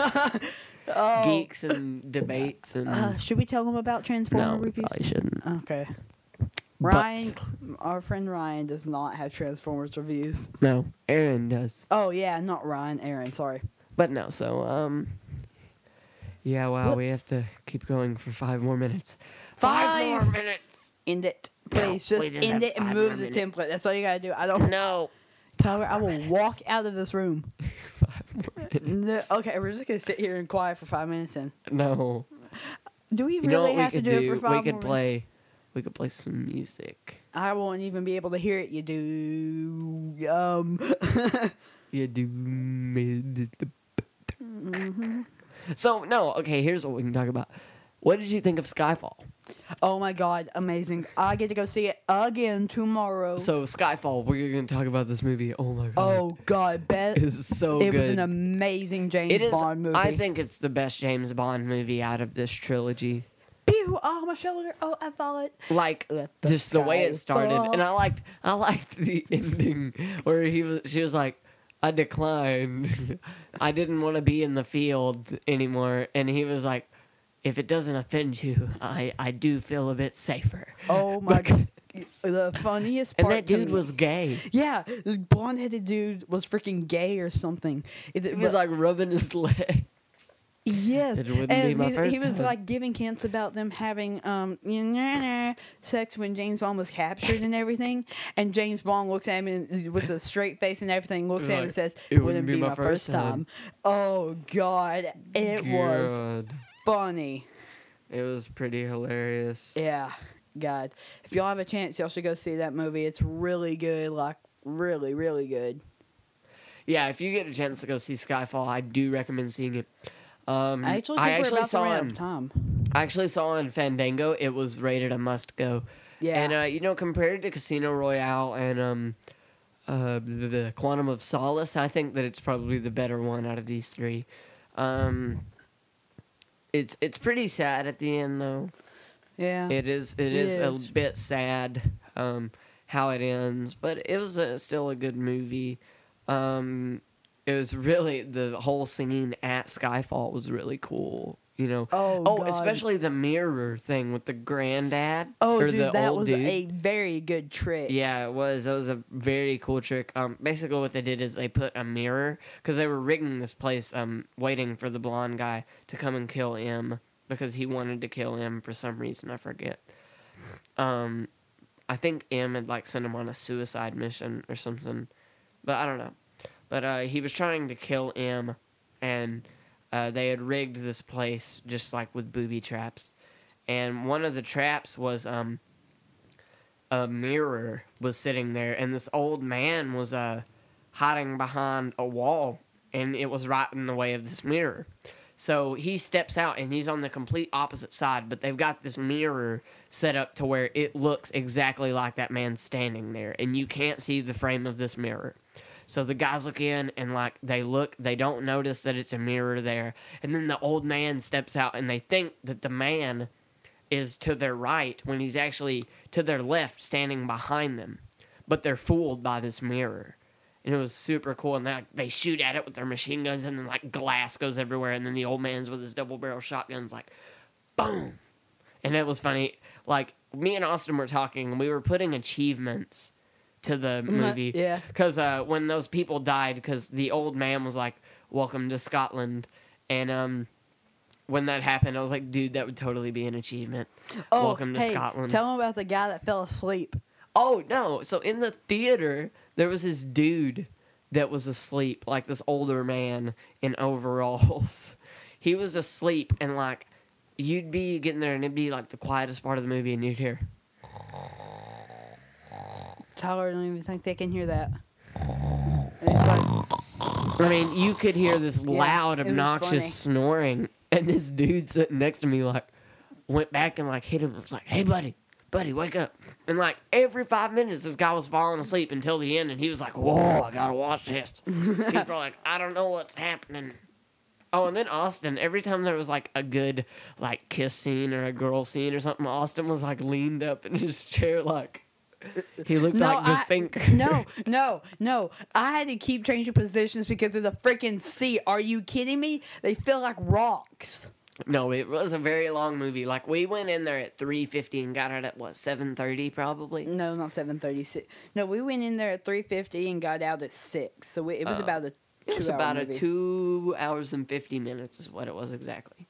oh, Geeks and debates and... Uh, should we tell them about Transformer no, we reviews? probably shouldn't. Okay. Ryan, our friend Ryan does not have Transformers reviews. No, Aaron does. Oh yeah, not Ryan, Aaron. Sorry. But no, so um, yeah. Wow, we have Whoops. to keep going for five more minutes. Five, Five. more minutes. End it, No, please. we just just end have it and five move more the minutes. template. That's all you gotta do. I don't. No. Tyler, I Five more will minutes. walk out of this room. Five more No, minutes. okay, we're just gonna sit here and quiet for five minutes. And No. do we You know really what we have to could do, do? it for five We more could minutes? play. We could play some music. I won't even be able to hear it. You do. Um. You do. Mm-hmm. So no, okay. Here's what we can talk about. What did you think of Skyfall? Oh my God, amazing! I get to go see it again tomorrow. So Skyfall, we're gonna talk about this movie. Oh my god. Oh God, bet It's so it good. was an amazing James It is. Bond movie. I think it's the best James Bond movie out of this trilogy. Pew! Oh, my shoulder. Oh, I thought. Like Let the just the way sky it started, fall. and I liked. I liked the ending where he was. She was like, "I declined. I didn't want to be in the field anymore," and he was like, "If it doesn't offend you, I I do feel a bit safer." Oh my God. The funniest And part. that to dude me- was gay. Yeah, the blonde-headed dude was freaking gay or something. It, He was like rubbing his leg. yes, It wouldn't and be my he, first he was time. like giving hints about them having um sex when James Bond was captured and everything. And James Bond looks at him and, with a straight face and everything, looks He's at him like, and says, "It wouldn't be my first time." Oh God, it was God. funny. It was pretty hilarious. Yeah, God. If y'all have a chance, y'all should go see that movie. It's really good, like really, really good. Yeah, if you get a chance to go see Skyfall, I do recommend seeing it. Um, I actually think I we're actually about to saw run out on, of time. I actually saw on Fandango. It was rated a must go. Yeah. And uh, you know, compared to Casino Royale and um, uh, the, the Quantum of Solace, I think that it's probably the better one out of these three. Um, it's it's pretty sad at the end though. Yeah. It is it It is, is. a bit sad um, how it ends, but it was a, still a good movie. Um, it was really the whole scene at Skyfall was really cool. You know, Oh, oh, God. especially the mirror thing with the granddad. Oh, or dude, the that old was dude. a very good trick. Yeah, it was. That was a very cool trick. Um, basically, what they did is they put a mirror because they were rigging this place, um, waiting for the blonde guy to come and kill M because he wanted to kill M for some reason. I forget. Um, I think M had like sent him on a suicide mission or something, but I don't know. But uh, he was trying to kill M, and uh, they had rigged this place just like with booby traps, and one of the traps was um. a mirror was sitting there, and this old man was uh, hiding behind a wall, and it was right in the way of this mirror. So he steps out, and he's on the complete opposite side, but they've got this mirror set up to where it looks exactly like that man standing there, and you can't see the frame of this mirror. So the guys look in, and like they look, they don't notice that it's a mirror there, and then the old man steps out, and they think that the man is to their right when he's actually to their left, standing behind them. But they're fooled by this mirror. And it was super cool. And they, like, they shoot at it with their machine guns, and then like glass goes everywhere. And then the old man's with his double barrel shotguns, like, boom. And it was funny. Like, me and Austin were talking, and we were putting achievements to the movie. Yeah. Because uh, when those people died, because the old man was like, "Welcome to Scotland." And um, when that happened, I was like, dude, that would totally be an achievement. Oh, Welcome to hey, Scotland. Tell him about the guy that fell asleep. Oh, no. So in the theater, there was this dude that was asleep, like this older man in overalls. He was asleep, and like, you'd be getting there, and it'd be like the quietest part of the movie, and you'd hear. Tyler, I don't even think they can hear that. And it's like, I mean, you could hear this Yeah, loud, it was obnoxious funny. snoring, and this dude sitting next to me, like, went back and, like, hit him. It was like, "Hey, buddy, buddy, wake up." And, like, every five minutes, this guy was falling asleep until the end, and he was like, "Whoa, I gotta watch this." He's probably like, "I don't know what's happening." Oh, and then Austin, every time there was, like, a good, like, kiss scene or a girl scene or something, Austin was, like, leaned up in his chair, like, he looked no, like the I, thinker. no, no, no. I had to keep changing positions because of the freaking seat. Are you kidding me? They feel like rocks. No, it was a very long movie. Like, we went in there at three fifty and got out at, what, seven thirty probably? No, not seven thirty. No, we went in there at three fifty and got out at six. So we, it was Oh. about a It was two-hour about movie. a two hours and fifty minutes is what it was exactly.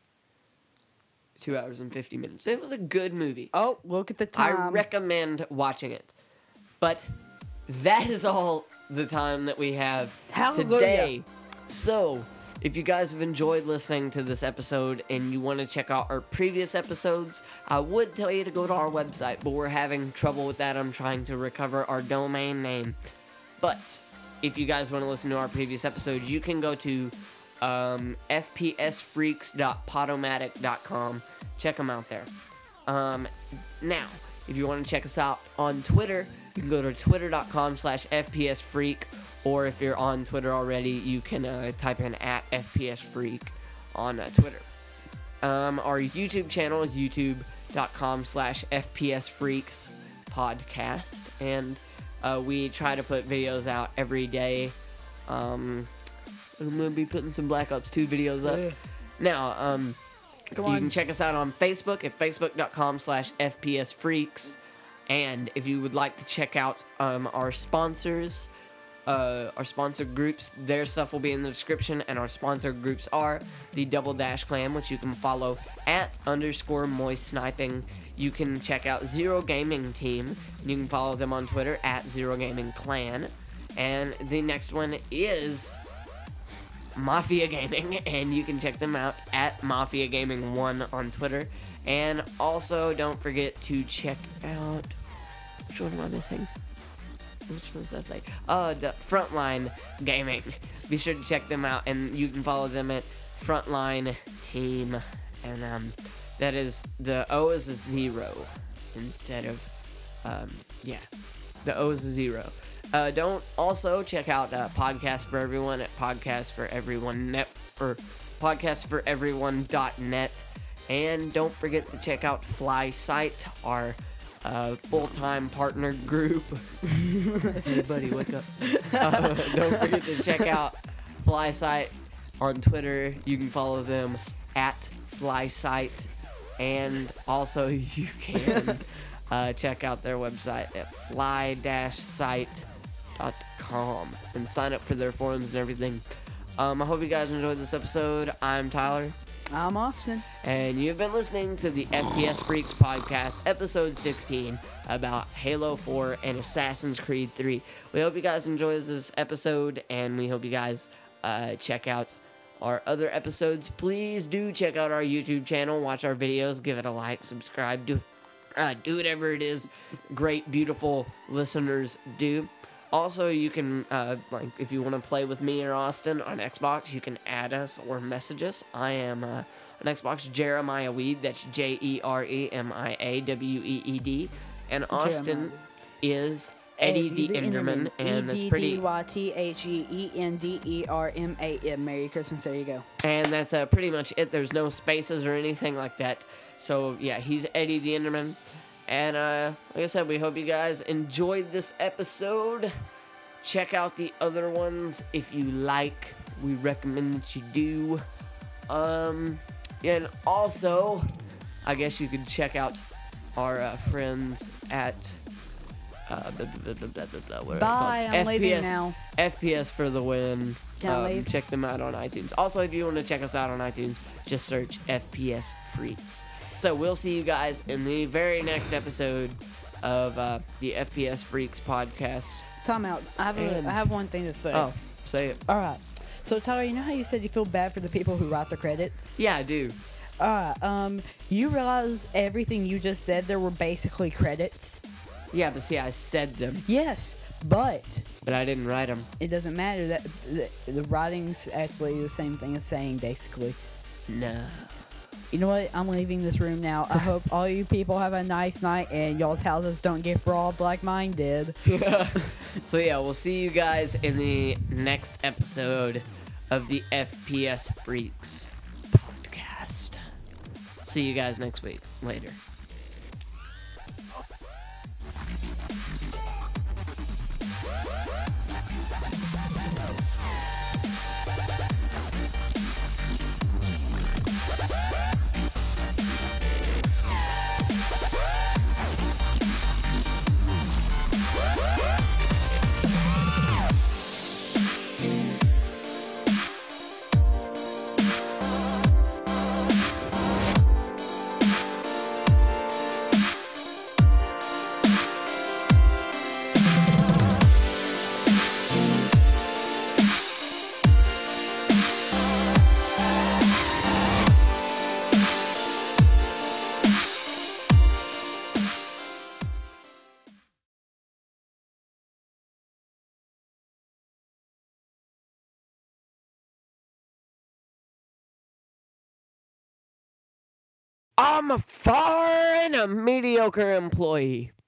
Two hours and fifty minutes. It was a good movie. Oh, look at the time. I recommend watching it. But that is all the time that we have Hallelujah. today. So, if you guys have enjoyed listening to this episode and you want to check out our previous episodes, I would tell you to go to our website, but we're having trouble with that. I'm trying to recover our domain name. But if you guys want to listen to our previous episodes, you can go to um, f p s freaks dot podomatic dot com. Check them out there. Um, now, if you want to check us out on Twitter, you can go to twitter.com slash fpsfreak, or if you're on Twitter already, you can uh, type in at fpsfreak on uh, Twitter. Um, our YouTube channel is youtube.com slash fpsfreaks podcast, and uh, we try to put videos out every day. Um, I'm going to be putting some Black Ops two videos up. Yeah. Now, um, Come you on. can check us out on Facebook at facebook.com slash fpsfreaks. And if you would like to check out um, our sponsors, uh, our sponsor groups, their stuff will be in the description. And our sponsor groups are the Double Dash Clan, which you can follow at underscore moist sniping. You can check out Zero Gaming Team, and you can follow them on Twitter at Zero Gaming Clan. And the next one is Mafia Gaming, and you can check them out at Mafia Gaming one on Twitter. And also, don't forget to check out, which one am I missing? Which one does that say? Oh, the Frontline Gaming. Be sure to check them out, and you can follow them at Frontline Team. And um, that is, the O is a zero instead of, um, yeah, the O is a zero. Uh, don't also check out uh, Podcast for Everyone at Podcast for Everyone net or podcast for everyone dot net, and don't forget to check out FlySite, our uh, full-time partner group. Hey, buddy, wake up! Uh, don't forget to check out FlySite on Twitter. You can follow them at FlySite, and also you can uh, check out their website at fly dash site dot com and sign up for their forums and everything. Um, I hope you guys enjoyed this episode. I'm Tyler, I'm Austin. and you've been listening to the F P S Freaks podcast, episode sixteen, about Halo four and Assassin's Creed three. We hope you guys enjoyed this episode, and we hope you guys uh, check out our other episodes. Please do check out our YouTube channel, watch our videos, give it a like, subscribe, do, uh, do whatever it is great, beautiful listeners do. Also, you can, uh, like, if you want to play with me or Austin on Xbox, you can add us or message us. I am uh, on Xbox Jeremiah Weed. That's J E R E M I A W E E D. And Austin is Eddie the Enderman, and that's pretty. E D D Y T H E E N D E R M A N. Merry Christmas. There you go. And that's uh, pretty much it. There's no spaces or anything like that. So, yeah, he's Eddie the Enderman. And, uh, like I said, we hope you guys enjoyed this episode. Check out the other ones if you like. We recommend that you do. Um, and also, I guess you could check out our uh, friends at uh, blah, blah, blah, blah, blah, blah, what are they Bye, called? I'm leaving F P S, now. F P S for the win. Can I Um, leave? Check them out on iTunes. Also, if you want to check us out on iTunes, just search F P S Freaks. So we'll see you guys in the very next episode of uh, the F P S Freaks podcast. Time out. I have, And- a, I have one thing to say. Oh, say it. All right. So, Tyler, you know how you said you feel bad for the people who write the credits? Yeah, I do. All right. Um, you realize everything you just said there were basically credits? Yeah, but see, I said them, Yes, but but I didn't write them. it doesn't matter. That the, the writing's actually the same thing as saying, basically. No. You know what? I'm leaving this room now. I hope all you people have a nice night and y'all's houses don't get robbed like mine did. So yeah, we'll see you guys in the next episode of the F P S Freaks podcast. See you guys next week. Later. I'm a foreign, a mediocre employee.